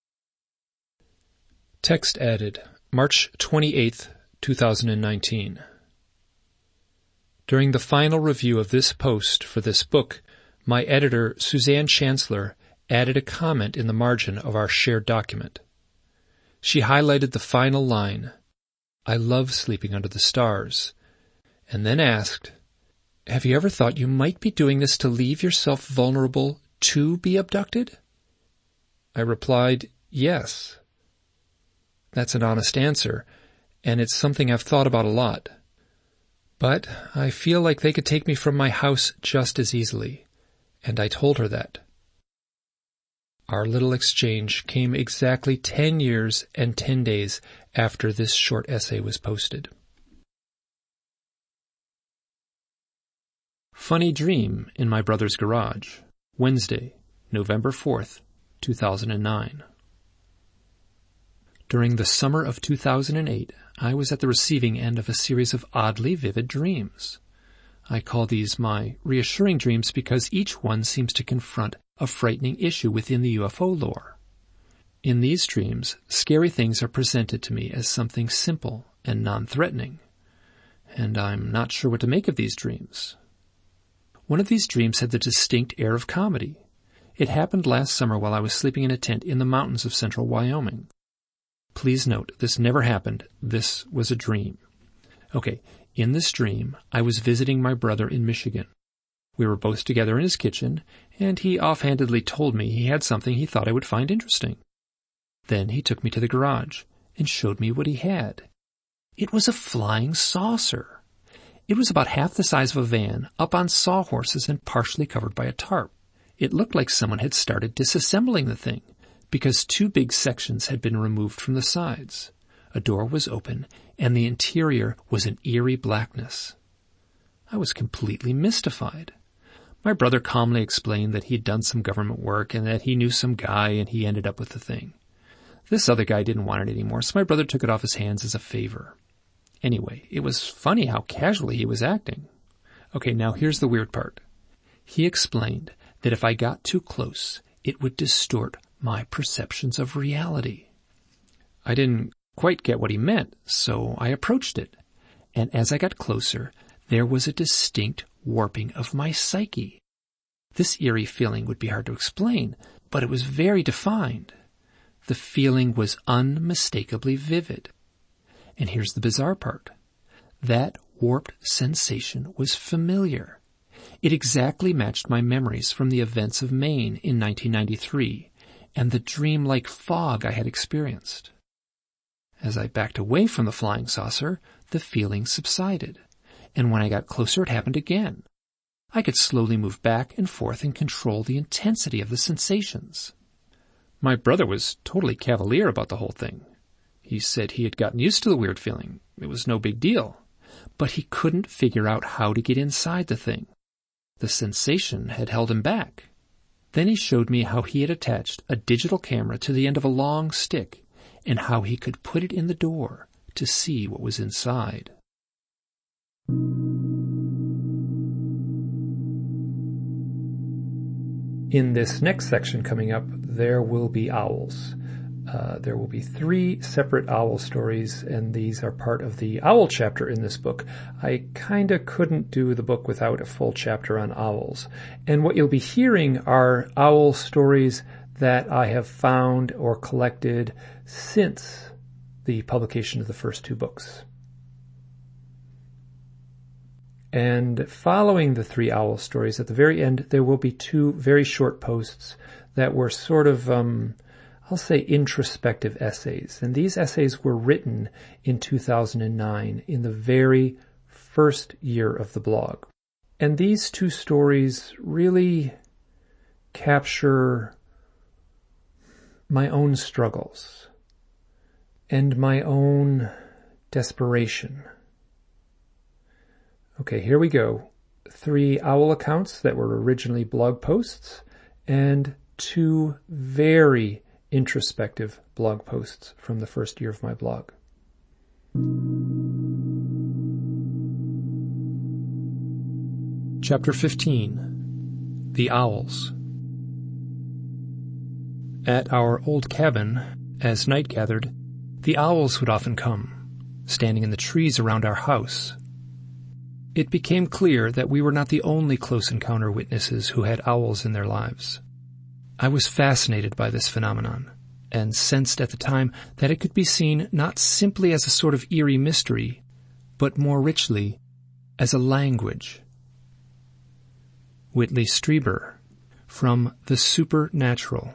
Speaker 2: Text added, March 28th, 2019. During the final review of this post for this book, my editor, Suzanne Chancellor, added a comment in the margin of our shared document. She highlighted the final line, "I love sleeping under the stars," and then asked, "Have you ever thought you might be doing this to leave yourself vulnerable to be abducted?" I replied, "Yes." That's an honest answer, and it's something I've thought about a lot. But I feel like they could take me from my house just as easily, and I told her that. Our little exchange came exactly 10 years and 10 days after this short essay was posted. Funny Dream in My Brother's Garage, Wednesday, November 4th, 2009. During the summer of 2008, I was at the receiving end of a series of oddly vivid dreams. I call these my reassuring dreams because each one seems to confront a frightening issue within the UFO lore. In these dreams, scary things are presented to me as something simple and non-threatening, and I'm not sure what to make of these dreams. One of these dreams had the distinct air of comedy. It happened last summer while I was sleeping in a tent in the mountains of central Wyoming. Please note, this never happened. This was a dream. Okay, in this dream, I was visiting my brother in Michigan. We were both together in his kitchen, and he offhandedly told me he had something he thought I would find interesting. Then he took me to the garage and showed me what he had. It was a flying saucer. It was about half the size of a van, up on sawhorses and partially covered by a tarp. It looked like someone had started disassembling the thing, because 2 big sections had been removed from the sides. A door was open, and the interior was an eerie blackness. I was completely mystified. My brother calmly explained that he had done some government work and that he knew some guy and he ended up with the thing. This other guy didn't want it anymore, so my brother took it off his hands as a favor. Anyway, it was funny how casually he was acting. Okay, now here's the weird part. He explained that if I got too close, it would distort my perceptions of reality. I didn't quite get what he meant, so I approached it. And as I got closer, there was a distinct warping of my psyche. This eerie feeling would be hard to explain, but it was very defined. The feeling was unmistakably vivid. And here's the bizarre part. That warped sensation was familiar. It exactly matched my memories from the events of Maine in 1993 and the dreamlike fog I had experienced. As I backed away from the flying saucer, the feeling subsided. And when I got closer, it happened again. I could slowly move back and forth and control the intensity of the sensations. My brother was totally cavalier about the whole thing. He said he had gotten used to the weird feeling. It was no big deal. But he couldn't figure out how to get inside the thing. The sensation had held him back. Then he showed me how he had attached a digital camera to the end of a long stick and how he could put it in the door to see what was inside.
Speaker 1: In this next section coming up, there will be owls. There will be 3 separate owl stories, and these are part of the owl chapter in this book. I kinda couldn't do the book without a full chapter on owls. And what you'll be hearing are owl stories that I have found or collected since the publication of the first 2 books. And following the 3 owl stories, at the very end, there will be 2 very short posts that were sort of, I'll say, introspective essays. And these essays were written in 2009, in the very first year of the blog. And these 2 stories really capture my own struggles and my own desperation. Okay, here we go. 3 owl accounts that were originally blog posts and 2 very introspective blog posts from the first year of my blog.
Speaker 2: Chapter 15. The Owls. At our old cabin, as night gathered, the owls would often come, standing in the trees around our house. It became clear that we were not the only close encounter witnesses who had owls in their lives. I was fascinated by this phenomenon, and sensed at the time that it could be seen not simply as a sort of eerie mystery, but more richly as a language. Whitley Strieber, from The Supernatural.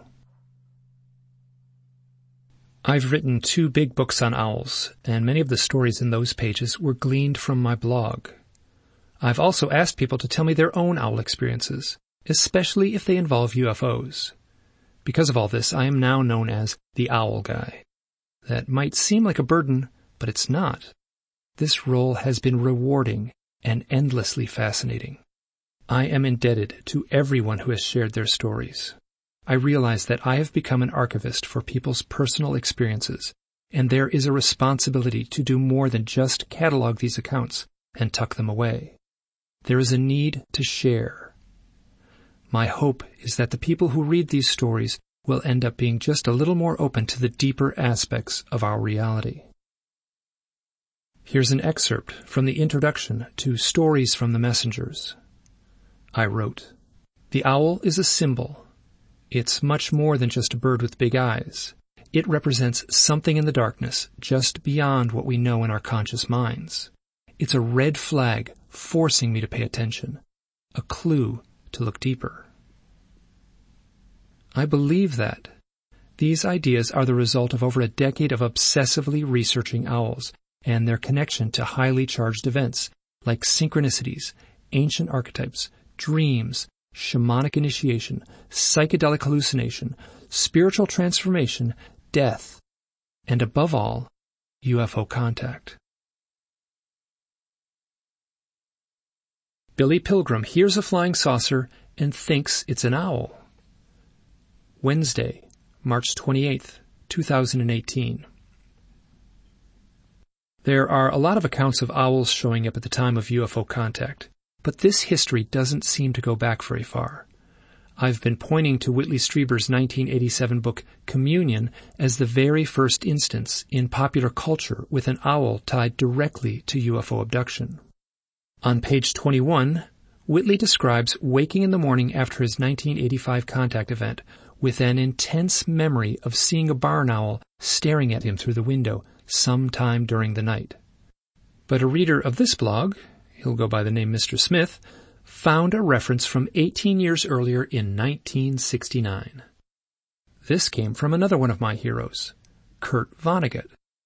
Speaker 2: I've written 2 big books on owls, and many of the stories in those pages were gleaned from my blog. I've also asked people to tell me their own owl experiences, especially if they involve UFOs. Because of all this, I am now known as the Owl Guy. That might seem like a burden, but it's not. This role has been rewarding and endlessly fascinating. I am indebted to everyone who has shared their stories. I realize that I have become an archivist for people's personal experiences, and there is a responsibility to do more than just catalog these accounts and tuck them away. There is a need to share. My hope is that the people who read these stories will end up being just a little more open to the deeper aspects of our reality. Here's an excerpt from the introduction to Stories from the Messengers. I wrote, "The owl is a symbol. It's much more than just a bird with big eyes. It represents something in the darkness just beyond what we know in our conscious minds. It's a red flag forcing me to pay attention.
Speaker 1: a clue to look deeper. I believe that. These ideas are the result of over a decade of obsessively researching owls and their connection to highly charged events like synchronicities, ancient archetypes, dreams, shamanic initiation, psychedelic hallucination, spiritual transformation, death, and above all, UFO contact. Billy Pilgrim hears a flying saucer and thinks it's an owl. Wednesday, March 28th, 2018. There are a lot of accounts of owls showing up at the time of UFO contact, but this history doesn't seem to go back very far. I've been pointing to Whitley Strieber's 1987 book Communion as the very first instance in popular culture with an owl tied directly to UFO abduction. On page 21, Whitley describes waking in the morning after his 1985 contact event with an intense memory of seeing a barn owl staring at him through the window sometime during the night. But a reader of this blog, he'll go by the name Mr. Smith, found a reference from 18 years earlier in 1969. This came from another one of my heroes, Kurt Vonnegut.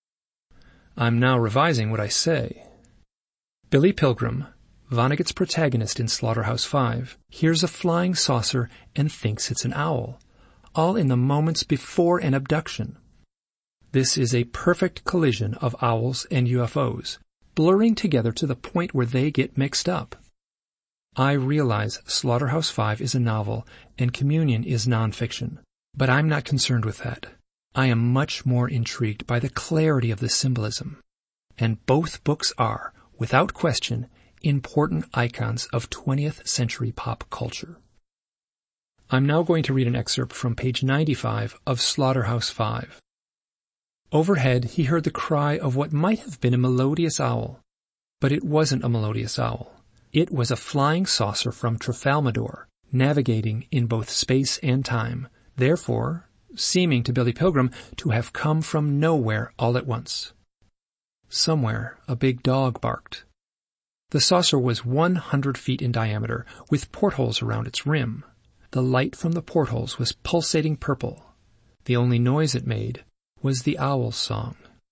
Speaker 1: I'm now revising what I say. Billy Pilgrim, Vonnegut's protagonist in Slaughterhouse-Five, hears a flying saucer and thinks it's an owl, all in the moments before an abduction. This is a perfect collision of owls and UFOs, blurring together to the point where they get mixed up. I realize Slaughterhouse-Five is a novel and Communion is nonfiction, but I'm not concerned with that. I am much more intrigued by the clarity of the symbolism. And both books are, without question, important icons of 20th century pop culture. I'm now going to read an excerpt from page 95 of Slaughterhouse-Five. Overhead, he heard the cry of what might have been a melodious owl. But it wasn't a melodious owl. It was a flying saucer from Trafalmador, navigating in both space and time, therefore seeming to Billy Pilgrim to have come from nowhere all at once. Somewhere, a big dog barked. The saucer was 100 feet in diameter, with portholes around its rim. The light from the portholes was pulsating purple. The only noise it made was the owl's song.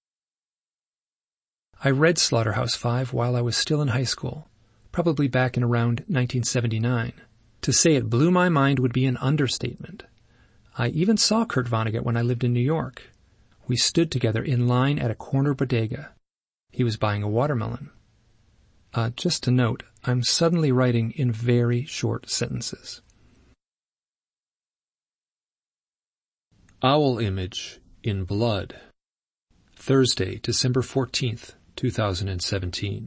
Speaker 1: I read Slaughterhouse-Five while I was still in high school, probably back in around 1979. To say it blew my mind would be an understatement. I even saw Kurt Vonnegut when I lived in New York. We stood together in line at a corner bodega. He was buying a watermelon. Just to note, I'm suddenly writing in very short sentences.
Speaker 2: Owl image in blood. Thursday, December 14th, 2017.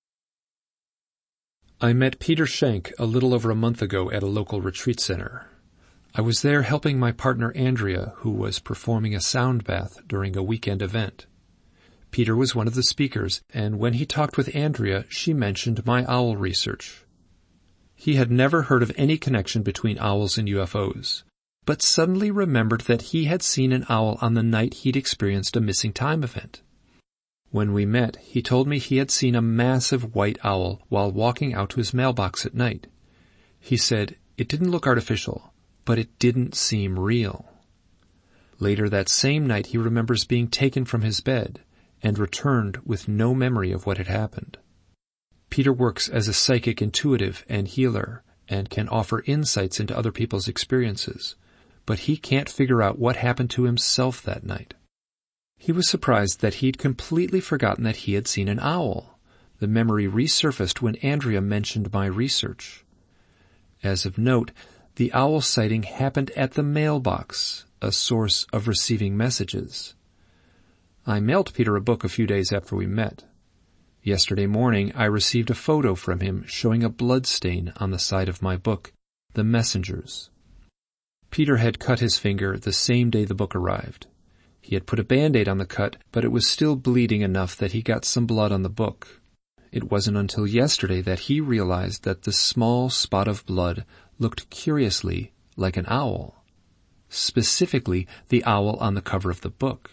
Speaker 2: I met Peter Schenk a little over a month ago at a local retreat center. I was there helping my partner Andrea, who was performing a sound bath during a weekend event. Peter was one of the speakers, and when he talked with Andrea, she mentioned my owl research. He had never heard of any connection between owls and UFOs, but suddenly remembered that he had seen an owl on the night he'd experienced a missing time event. When we met, he told me he had seen a massive white owl while walking out to his mailbox at night. He said it didn't look artificial, but it didn't seem real. Later that same night, he remembers being taken from his bed and returned with no memory of what had happened. Peter works as a psychic intuitive and healer and can offer insights into other people's experiences, but he can't figure out what happened to himself that night. He was surprised that he'd completely forgotten that he had seen an owl. The memory resurfaced when Andrea mentioned my research. As of note, the owl sighting happened at the mailbox, a source of receiving messages. I mailed Peter a book a few days after we met. Yesterday morning, I received a photo from him showing a blood stain on the side of my book, The Messengers. Peter had cut his finger the same day the book arrived. He had put a Band-Aid on the cut, but it was still bleeding enough that he got some blood on the book. It wasn't until yesterday that he realized that the small spot of blood looked curiously like an owl. Specifically, the owl on the cover of the book.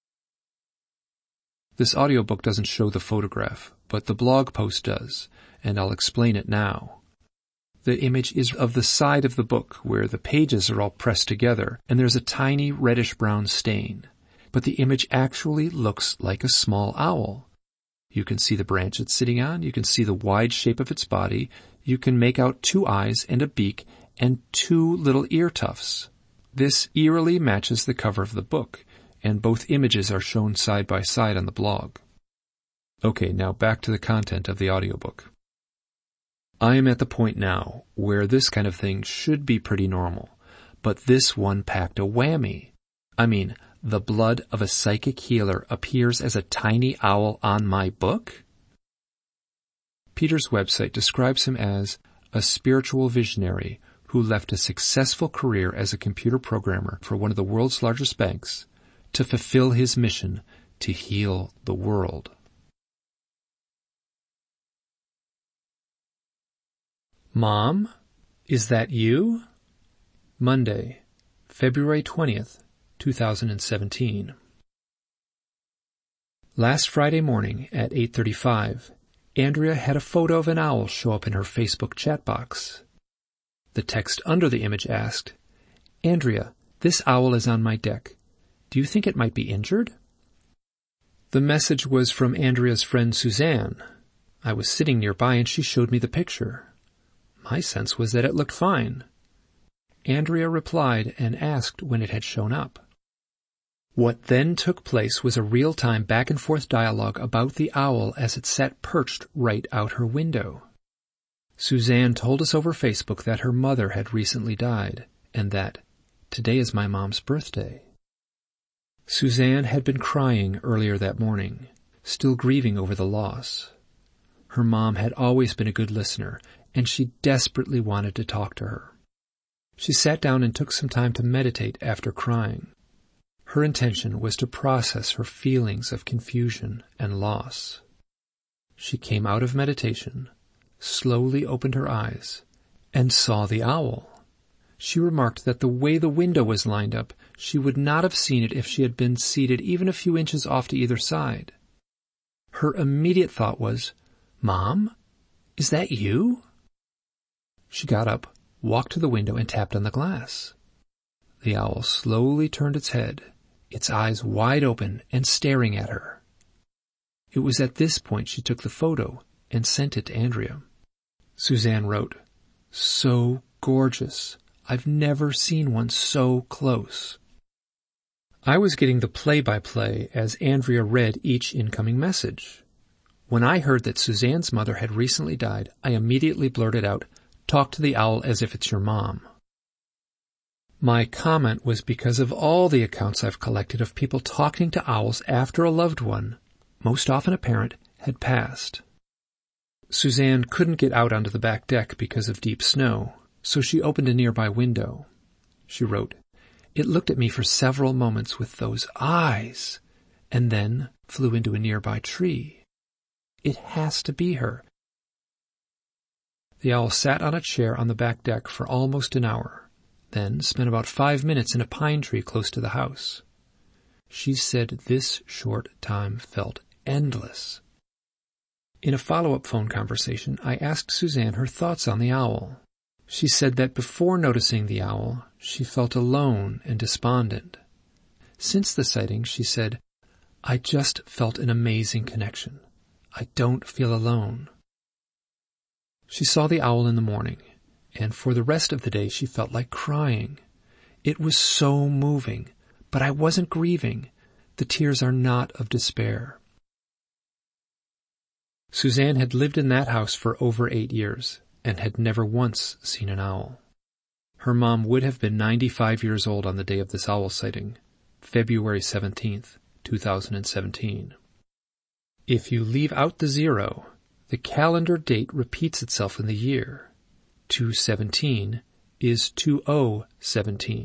Speaker 2: This audiobook doesn't show the photograph, but the blog post does, and I'll explain it now. The image is of the side of the book where the pages are all pressed together, and there's a tiny reddish-brown stain. But the image actually looks like a small owl. You can see the branch it's sitting on, you can see the wide shape of its body, you can make out 2 eyes and a beak and 2 little ear tufts. This eerily matches the cover of the book, and both images are shown side by side on the blog. Okay, now back to the content of the audiobook. I am at the point now where this kind of thing should be pretty normal, but this one packed a whammy. I mean, the blood of a psychic healer appears as a tiny owl on my book? Peter's website describes him as a spiritual visionary who left a successful career as a computer programmer for one of the world's largest banks to fulfill his mission to heal the world.
Speaker 1: Mom, is that you? Monday, February 20th, 2017. Last Friday morning at 8:35, Andrea had a photo of an owl show up in her Facebook chat box. The text under the image asked, "Andrea, this owl is on my deck. Do you think it might be injured?" The message was from Andrea's friend Suzanne. I was sitting nearby and she showed me the picture. My sense was that it looked fine. Andrea replied and asked when it had shown up. What then took place was a real-time back-and-forth dialogue about the owl as it sat perched right out her window. Suzanne told us over Facebook that her mother had recently died, and that today is my mom's birthday. Suzanne had been crying earlier that morning, still grieving over the loss. Her mom had always been a good listener, and she desperately wanted to talk to her. She sat down and took some time to meditate after crying. Her intention was to process her feelings of confusion and loss. She came out of meditation, slowly opened her eyes, and saw the owl. She remarked that the way the window was lined up, she would not have seen it if she had been seated even a few inches off to either side. Her immediate thought was, "Mom, is that you?" She got up, walked to the window, and tapped on the glass. The owl slowly turned its head, its eyes wide open and staring at her. It was at this point she took the photo and sent it to Andrea. Suzanne wrote, "So gorgeous. I've never seen one so close." I was getting the play-by-play as Andrea read each incoming message. When I heard that Suzanne's mother had recently died, I immediately blurted out, "Talk to the owl as if it's your mom." My comment was because of all the accounts I've collected of people talking to owls after a loved one, most often a parent, had passed. Suzanne couldn't get out onto the back deck because of deep snow, so she opened a nearby window. She wrote, "It looked at me for several moments with those eyes, and then flew into a nearby tree. It has to be her." The owl sat on a chair on the back deck for almost an hour, then spent about 5 minutes in a pine tree close to the house. She said this short time felt endless. In a follow-up phone conversation, I asked Suzanne her thoughts on the owl. She said that before noticing the owl, she felt alone and despondent. Since the sighting, she said, "I just felt an amazing connection. I don't feel alone." She saw the owl in the morning, and for the rest of the day she felt like crying. It was so moving, but I wasn't grieving. The tears are not of despair. Suzanne had lived in that house for over 8 years and had never once seen an owl. Her mom would have been 95 years old on the day of this owl sighting, February 17th, 2017. If you leave out the 0, the calendar date repeats itself in the year. 217 is 2017.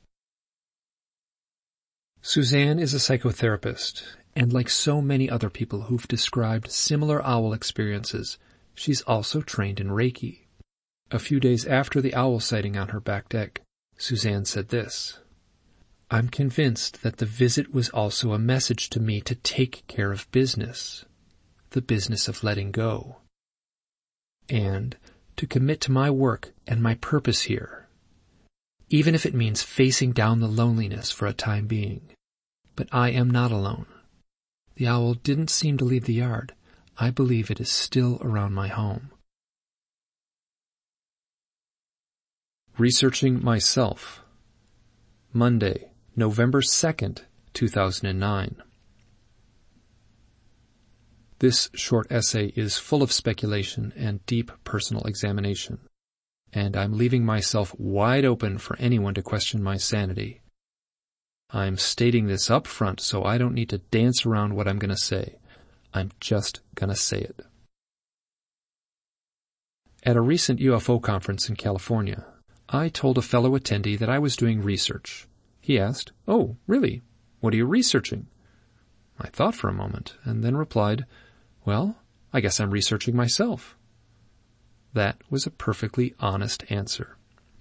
Speaker 1: Suzanne is a psychotherapist, and like so many other people who've described similar owl experiences, she's also trained in Reiki. A few days after the owl sighting on her back deck, Suzanne said this, "I'm convinced that the visit was also a message to me to take care of business, the business of letting go, and to commit to my work and my purpose here, even if it means facing down the loneliness for a time being. But I am not alone. The owl didn't seem to leave the yard. I believe it is still around my home. Researching myself. Monday, November 2nd, 2009. This short essay is full of speculation and deep personal examination, and I'm leaving myself wide open for anyone to question my sanity. I'm stating this up front so I don't need to dance around what I'm going to say. I'm just going to say it. At a recent UFO conference in California, I told a fellow attendee that I was doing research. He asked, "Oh, really? What are you researching?" I thought for a moment and then replied, "Well, I guess I'm researching myself." That was a perfectly honest answer.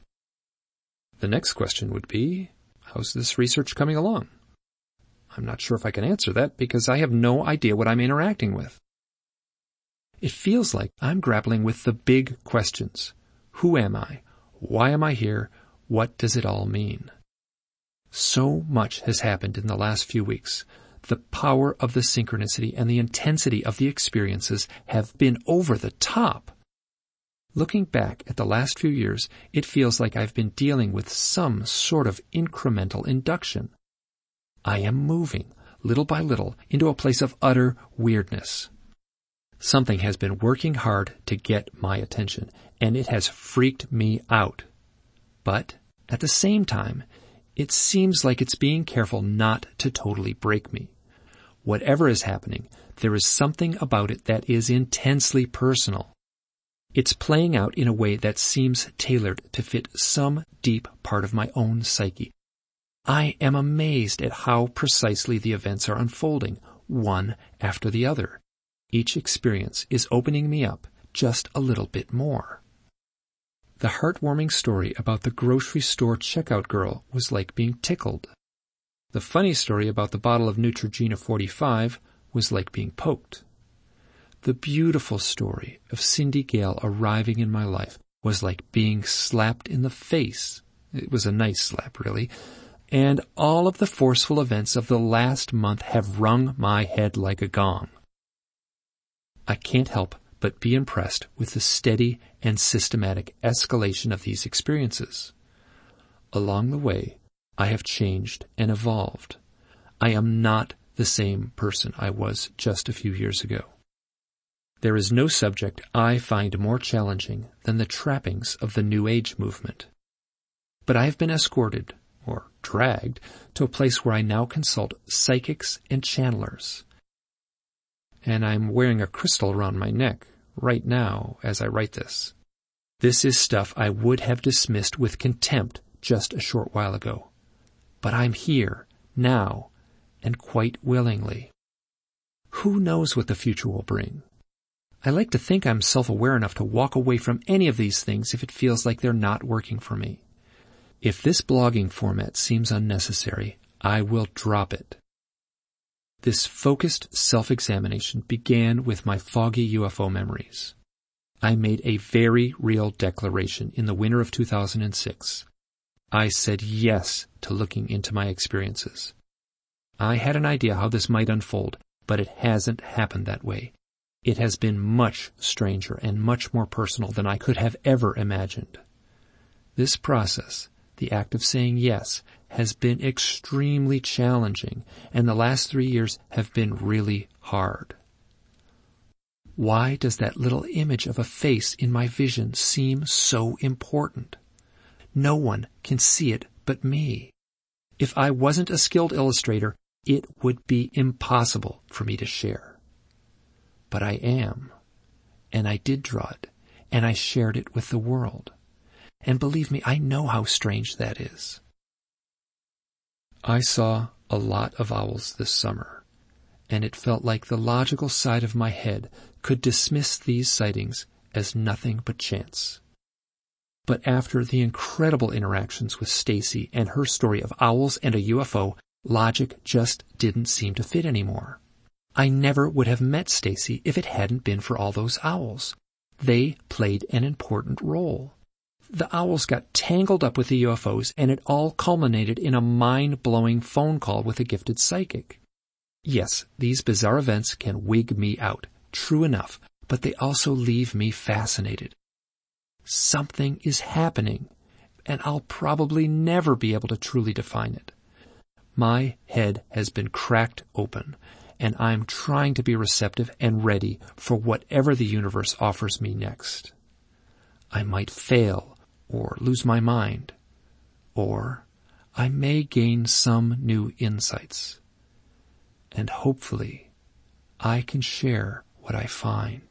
Speaker 1: The next question would be, how's this research coming along? I'm not sure if I can answer that because I have no idea what I'm interacting with. It feels like I'm grappling with the big questions. Who am I? Why am I here? What does it all mean? So much has happened in the last few weeks. The power of the synchronicity and the intensity of the experiences have been over the top. Looking back at the last few years, it feels like I've been dealing with some sort of incremental induction. I am moving, little by little, into a place of utter weirdness. Something has been working hard to get my attention, and it has freaked me out. But, at the same time, it seems like it's being careful not to totally break me. Whatever is happening, there is something about it that is intensely personal. It's playing out in a way that seems tailored to fit some deep part of my own psyche. I am amazed at how precisely the events are unfolding, one after the other. Each experience is opening me up just a little bit more. The heartwarming story about the grocery store checkout girl was like being tickled. The funny story about the bottle of Neutrogena 45 was like being poked. The beautiful story of Cindy Gale arriving in my life was like being slapped in the face. It was a nice slap, really. And all of the forceful events of the last month have rung my head like a gong. I can't help but be impressed with the steady and systematic escalation of these experiences. Along the way, I have changed and evolved. I am not the same person I was just a few years ago. There is no subject I find more challenging than the trappings of the New Age movement. But I have been escorted, or dragged, to a place where I now consult psychics and channelers. And I'm wearing a crystal around my neck right now as I write this. This is stuff I would have dismissed with contempt just a short while ago. But I'm here, now, and quite willingly. Who knows what the future will bring? I like to think I'm self-aware enough to walk away from any of these things if it feels like they're not working for me. If this blogging format seems unnecessary, I will drop it. This focused self-examination began with my foggy UFO memories. I made a very real declaration in the winter of 2006. I said yes to looking into my experiences. I had an idea how this might unfold, but it hasn't happened that way. It has been much stranger and much more personal than I could have ever imagined. This process, the act of saying yes, has been extremely challenging, and the last 3 years have been really hard. Why does that little image of a face in my vision seem so important? No one can see it but me. If I wasn't a skilled illustrator, it would be impossible for me to share. But I am, and I did draw it, and I shared it with the world. And believe me, I know how strange that is. I saw a lot of owls this summer, and it felt like the logical side of my head could dismiss these sightings as nothing but chance. But after the incredible interactions with Stacy and her story of owls and a UFO, logic just didn't seem to fit anymore. I never would have met Stacy if it hadn't been for all those owls. They played an important role. The owls got tangled up with the UFOs, and it all culminated in a mind-blowing phone call with a gifted psychic. Yes, these bizarre events can wig me out, true enough, but they also leave me fascinated. Something is happening, and I'll probably never be able to truly define it. My head has been cracked open, and I'm trying to be receptive and ready for whatever the universe offers me next. I might fail or lose my mind, or I may gain some new insights. And hopefully, I can share what I find.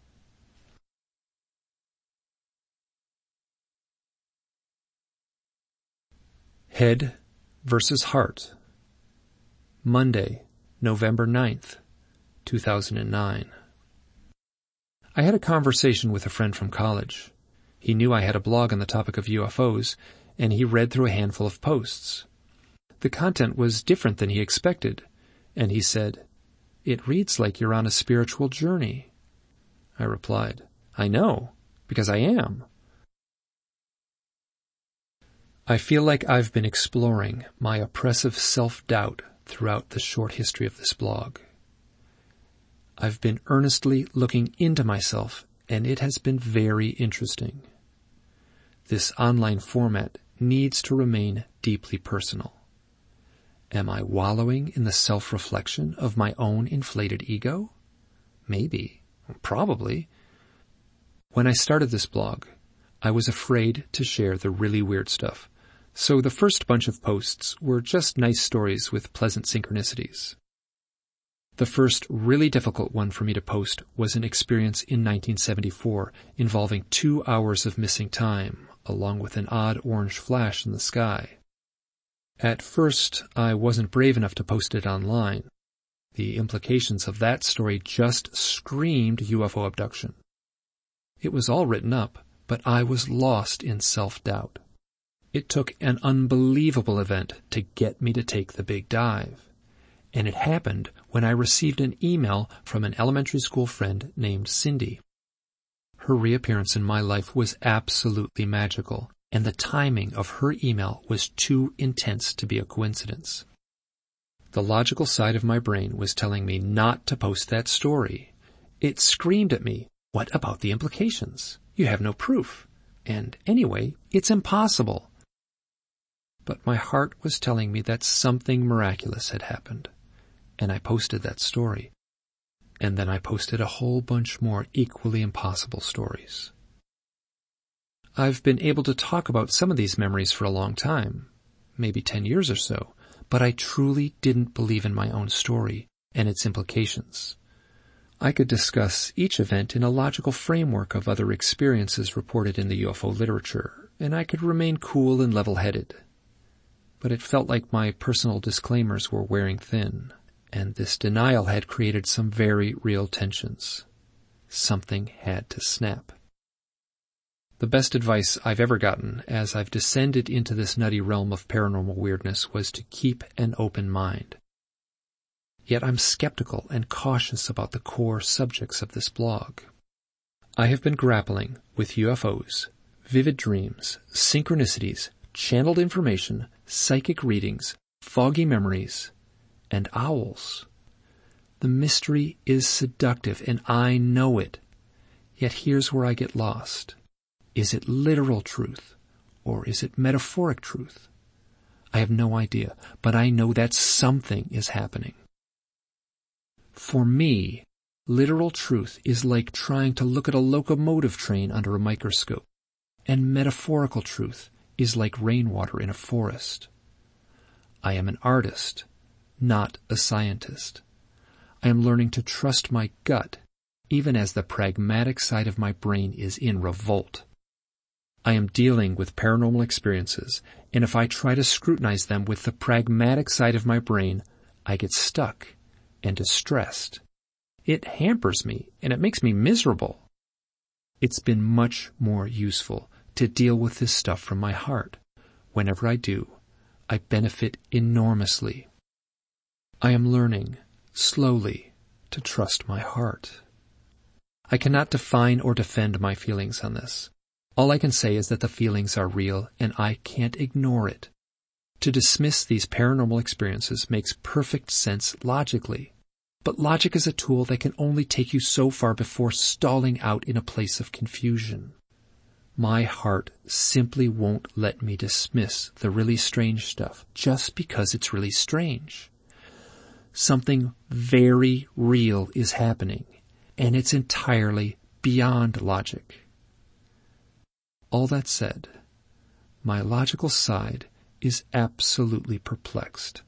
Speaker 1: Head versus Heart. Monday, November 9th, 2009. I had a conversation with a friend from college. He knew I had a blog on the topic of UFOs, and he read through a handful of posts. The content was different than he expected, and he said, "It reads like you're on a spiritual journey." I replied, "I know, because I am." I feel like I've been exploring my oppressive self-doubt throughout the short history of this blog. I've been earnestly looking into myself, and it has been very interesting. This online format needs to remain deeply personal. Am I wallowing in the self-reflection of my own inflated ego? Maybe. Probably. When I started this blog, I was afraid to share the really weird stuff, so the first bunch of posts were just nice stories with pleasant synchronicities. The first really difficult one for me to post was an experience in 1974 involving 2 hours of missing time, along with an odd orange flash in the sky. At first, I wasn't brave enough to post it online. The implications of that story just screamed UFO abduction. It was all written up, but I was lost in self-doubt. It took an unbelievable event to get me to take the big dive. And it happened when I received an email from an elementary school friend named Cindy. Her reappearance in my life was absolutely magical, and the timing of her email was too intense to be a coincidence. The logical side of my brain was telling me not to post that story. It screamed at me, "What about the implications? You have no proof. And anyway, it's impossible." But my heart was telling me that something miraculous had happened, and I posted that story. And then I posted a whole bunch more equally impossible stories. I've been able to talk about some of these memories for a long time, maybe 10 years or so, but I truly didn't believe in my own story and its implications. I could discuss each event in a logical framework of other experiences reported in the UFO literature, and I could remain cool and level-headed. But it felt like my personal disclaimers were wearing thin, and this denial had created some very real tensions. Something had to snap. The best advice I've ever gotten as I've descended into this nutty realm of paranormal weirdness was to keep an open mind. Yet I'm skeptical and cautious about the core subjects of this blog. I have been grappling with UFOs, vivid dreams, synchronicities, channeled information, psychic readings, foggy memories, and owls. The mystery is seductive, and I know it. Yet here's where I get lost. Is it literal truth, or is it metaphoric truth? I have no idea, but I know that something is happening. For me, literal truth is like trying to look at a locomotive train under a microscope, and metaphorical truth is like rainwater in a forest. I am an artist, not a scientist. I am learning to trust my gut, even as the pragmatic side of my brain is in revolt. I am dealing with paranormal experiences, and if I try to scrutinize them with the pragmatic side of my brain, I get stuck and distressed. It hampers me, and it makes me miserable. It's been much more useful to deal with this stuff from my heart. Whenever I do, I benefit enormously. I am learning, slowly, to trust my heart. I cannot define or defend my feelings on this. All I can say is that the feelings are real, and I can't ignore it. To dismiss these paranormal experiences makes perfect sense logically. But logic is a tool that can only take you so far before stalling out in a place of confusion. My heart simply won't let me dismiss the really strange stuff just because it's really strange. Something very real is happening, and it's entirely beyond logic. All that said, my logical side is absolutely perplexed.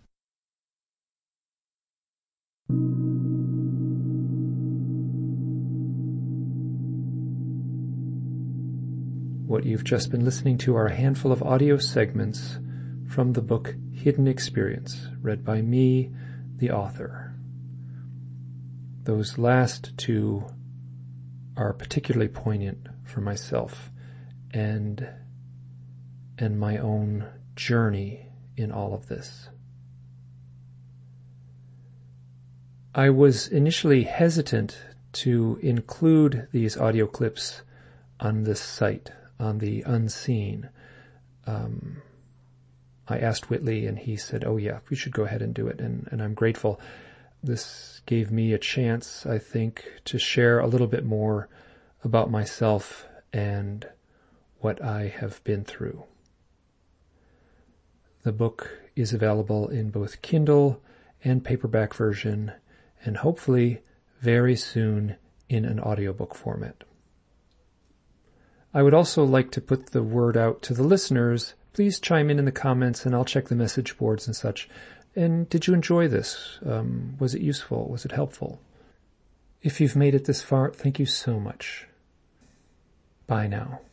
Speaker 1: What you've just been listening to are a handful of audio segments from the book Hidden Experience, read by me, the author. Those last two are particularly poignant for myself and my own journey in all of this. I was initially hesitant to include these audio clips on this site, on the Unseen. I asked Whitley and he said, oh yeah, we should go ahead and do it. And I'm grateful. This gave me a chance, I think, to share a little bit more about myself and what I have been through. The book is available in both Kindle and paperback version, and hopefully very soon in an audiobook format. I would also like to put the word out to the listeners. Please chime in the comments and I'll check the message boards and such. And did you enjoy this? Was it useful? Was it helpful? If you've made it this far, thank you so much. Bye now.